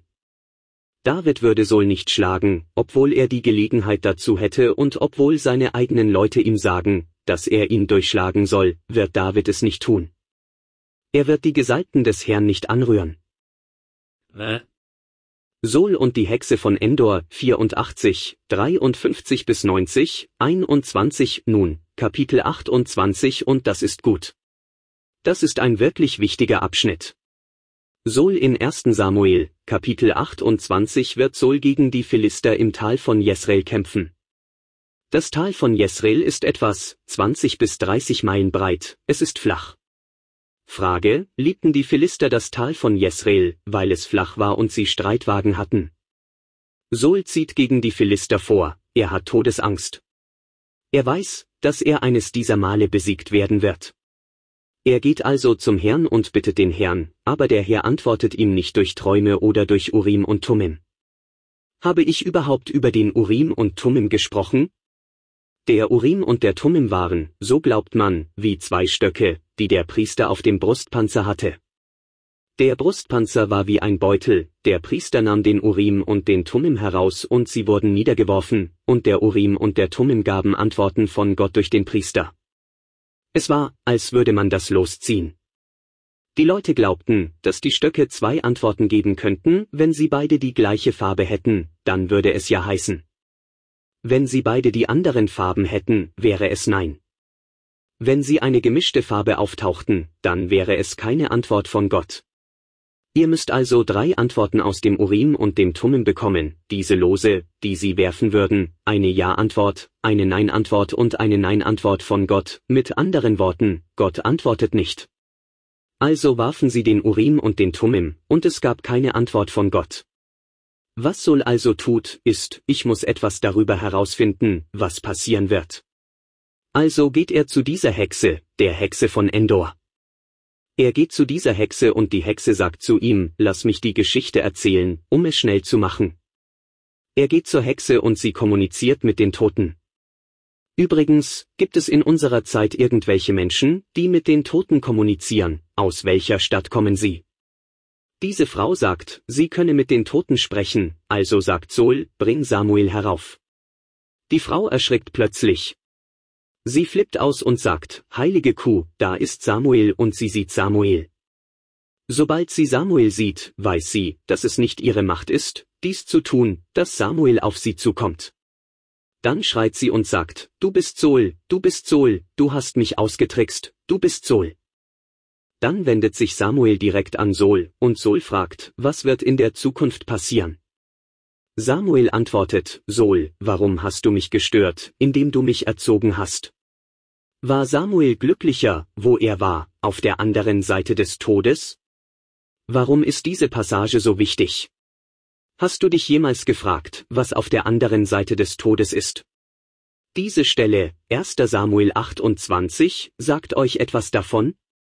David würde Saul nicht schlagen, obwohl er die Gelegenheit dazu hätte und obwohl seine eigenen Leute ihm sagen, dass er ihn durchschlagen soll, wird David es nicht tun. Er wird die Gesalbten des Herrn nicht anrühren. Saul und die Hexe von Endor, 84, 53 bis 90, 21, nun, Kapitel 28 und das ist gut. Das ist ein wirklich wichtiger Abschnitt. Saul in 1. Samuel, Kapitel 28 wird Saul gegen die Philister im Tal von Jesreel kämpfen. Das Tal von Jesreel ist etwas, 20 bis 30 Meilen breit, es ist flach. Frage, liebten die Philister das Tal von Jesreel, weil es flach war und sie Streitwagen hatten? Saul zieht gegen die Philister vor, er hat Todesangst. Er weiß, dass er eines dieser Male besiegt werden wird. Er geht also zum Herrn und bittet den Herrn, aber der Herr antwortet ihm nicht durch Träume oder durch Urim und Thummim. Habe ich überhaupt über den Urim und Thummim gesprochen? Der Urim und der Thummim waren, so glaubt man, wie zwei Stöcke, die der Priester auf dem Brustpanzer hatte. Der Brustpanzer war wie ein Beutel, der Priester nahm den Urim und den Thummim heraus und sie wurden niedergeworfen, und der Urim und der Thummim gaben Antworten von Gott durch den Priester. Es war, als würde man das losziehen. Die Leute glaubten, dass die Stöcke 2 Antworten geben könnten, wenn sie beide die gleiche Farbe hätten, dann würde es ja heißen. Wenn sie beide die anderen Farben hätten, wäre es nein. Wenn sie eine gemischte Farbe auftauchten, dann wäre es keine Antwort von Gott. Ihr müsst also 3 Antworten aus dem Urim und dem Thummim bekommen, diese Lose, die sie werfen würden, eine Ja-Antwort, eine Nein-Antwort und eine Nein-Antwort von Gott, mit anderen Worten, Gott antwortet nicht. Also warfen sie den Urim und den Thummim, und es gab keine Antwort von Gott. Was Saul also tut, ist, ich muss etwas darüber herausfinden, was passieren wird. Also geht er zu dieser Hexe, der Hexe von Endor. Er geht zu dieser Hexe und die Hexe sagt zu ihm, lass mich die Geschichte erzählen, um es schnell zu machen. Er geht zur Hexe und sie kommuniziert mit den Toten. Übrigens, gibt es in unserer Zeit irgendwelche Menschen, die mit den Toten kommunizieren, aus welcher Stadt kommen sie? Diese Frau sagt, sie könne mit den Toten sprechen, also sagt Saul, bring Samuel herauf. Die Frau erschrickt plötzlich. Sie flippt aus und sagt, heilige Kuh, da ist Samuel und sie sieht Samuel. Sobald sie Samuel sieht, weiß sie, dass es nicht ihre Macht ist, dies zu tun, dass Samuel auf sie zukommt. Dann schreit sie und sagt, du bist Saul, du hast mich ausgetrickst, du bist Saul. Dann wendet sich Samuel direkt an Saul, und Saul fragt, was wird in der Zukunft passieren? Samuel antwortet, Saul, warum hast du mich gestört, indem du mich erzogen hast? War Samuel glücklicher, wo er war, auf der anderen Seite des Todes? Warum ist diese Passage so wichtig? Hast du dich jemals gefragt, was auf der anderen Seite des Todes ist? Diese Stelle, 1. Samuel 28, sagt euch etwas davon?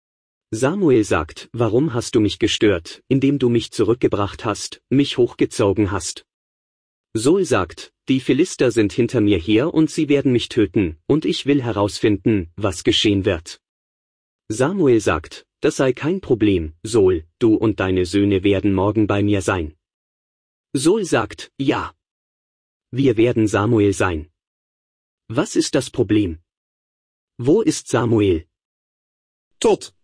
Samuel sagt, warum hast du mich gestört, indem du mich zurückgebracht hast, mich hochgezogen hast? Saul sagt, die Philister sind hinter mir her und sie werden mich töten, und ich will herausfinden, was geschehen wird. Samuel sagt, das sei kein Problem, Saul, du und deine Söhne werden morgen bei mir sein. Saul sagt, ja. Wir werden Samuel sein. Was ist das Problem? Wo ist Samuel? Tot.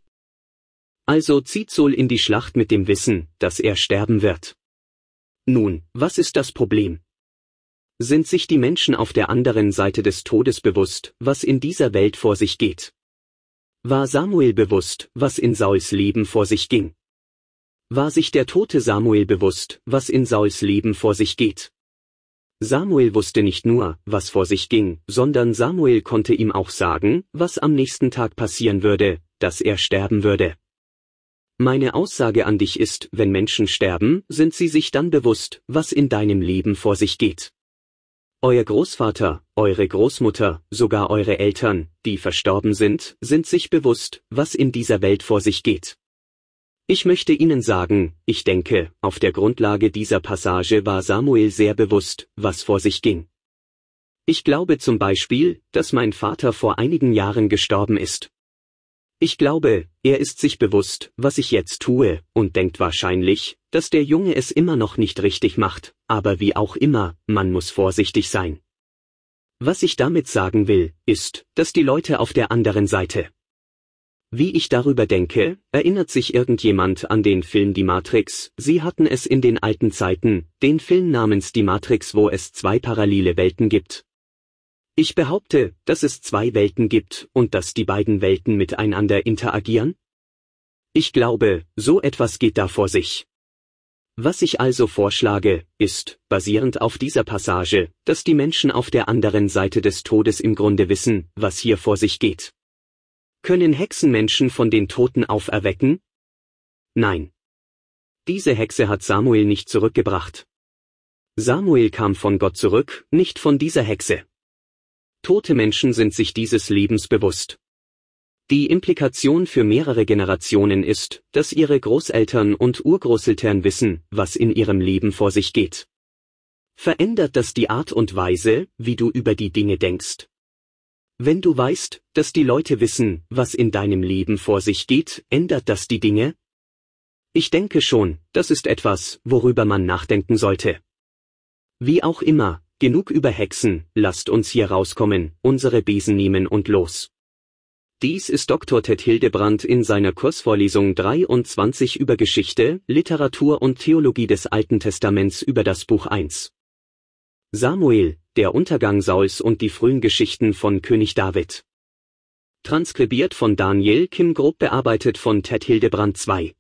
Also zieht Saul in die Schlacht mit dem Wissen, dass er sterben wird. Nun, was ist das Problem? Sind sich die Menschen auf der anderen Seite des Todes bewusst, was in dieser Welt vor sich geht? War Samuel bewusst, was in Sauls Leben vor sich ging? War sich der tote Samuel bewusst, was in Sauls Leben vor sich geht? Samuel wusste nicht nur, was vor sich ging, sondern Samuel konnte ihm auch sagen, was am nächsten Tag passieren würde, dass er sterben würde. Meine Aussage an dich ist, wenn Menschen sterben, sind sie sich dann bewusst, was in deinem Leben vor sich geht. Euer Großvater, eure Großmutter, sogar eure Eltern, die verstorben sind sich bewusst, was in dieser Welt vor sich geht. Ich möchte Ihnen sagen, ich denke, auf der Grundlage dieser Passage war Samuel sehr bewusst, was vor sich ging. Ich glaube zum Beispiel, dass mein Vater vor einigen Jahren gestorben ist. Ich glaube, er ist sich bewusst, was ich jetzt tue, und denkt wahrscheinlich, dass der Junge es immer noch nicht richtig macht, aber wie auch immer, man muss vorsichtig sein. Was ich damit sagen will, ist, dass die Leute auf der anderen Seite. Wie ich darüber denke, erinnert sich irgendjemand an den Film Die Matrix? Sie hatten es in den alten Zeiten, den Film namens Die Matrix, wo es 2 parallele Welten gibt. Ich behaupte, dass es 2 Welten gibt und dass die beiden Welten miteinander interagieren. Ich glaube, so etwas geht da vor sich. Was ich also vorschlage, ist, basierend auf dieser Passage, dass die Menschen auf der anderen Seite des Todes im Grunde wissen, was hier vor sich geht. Können Hexen Menschen von den Toten auferwecken? Nein. Diese Hexe hat Samuel nicht zurückgebracht. Samuel kam von Gott zurück, nicht von dieser Hexe. Tote Menschen sind sich dieses Lebens bewusst. Die Implikation für mehrere Generationen ist, dass ihre Großeltern und Urgroßeltern wissen, was in ihrem Leben vor sich geht. Verändert das die Art und Weise, wie du über die Dinge denkst? Wenn du weißt, dass die Leute wissen, was in deinem Leben vor sich geht, ändert das die Dinge? Ich denke schon, das ist etwas, worüber man nachdenken sollte. Wie auch immer, genug über Hexen, lasst uns hier rauskommen, unsere Besen nehmen und los. Dies ist Dr. Ted Hildebrandt in seiner Kursvorlesung 23 über Geschichte, Literatur und Theologie des Alten Testaments über das Buch 1. Samuel, der Untergang Sauls und die frühen Geschichten von König David. Transkribiert von Daniel Kim, grob bearbeitet von Ted Hildebrandt 2.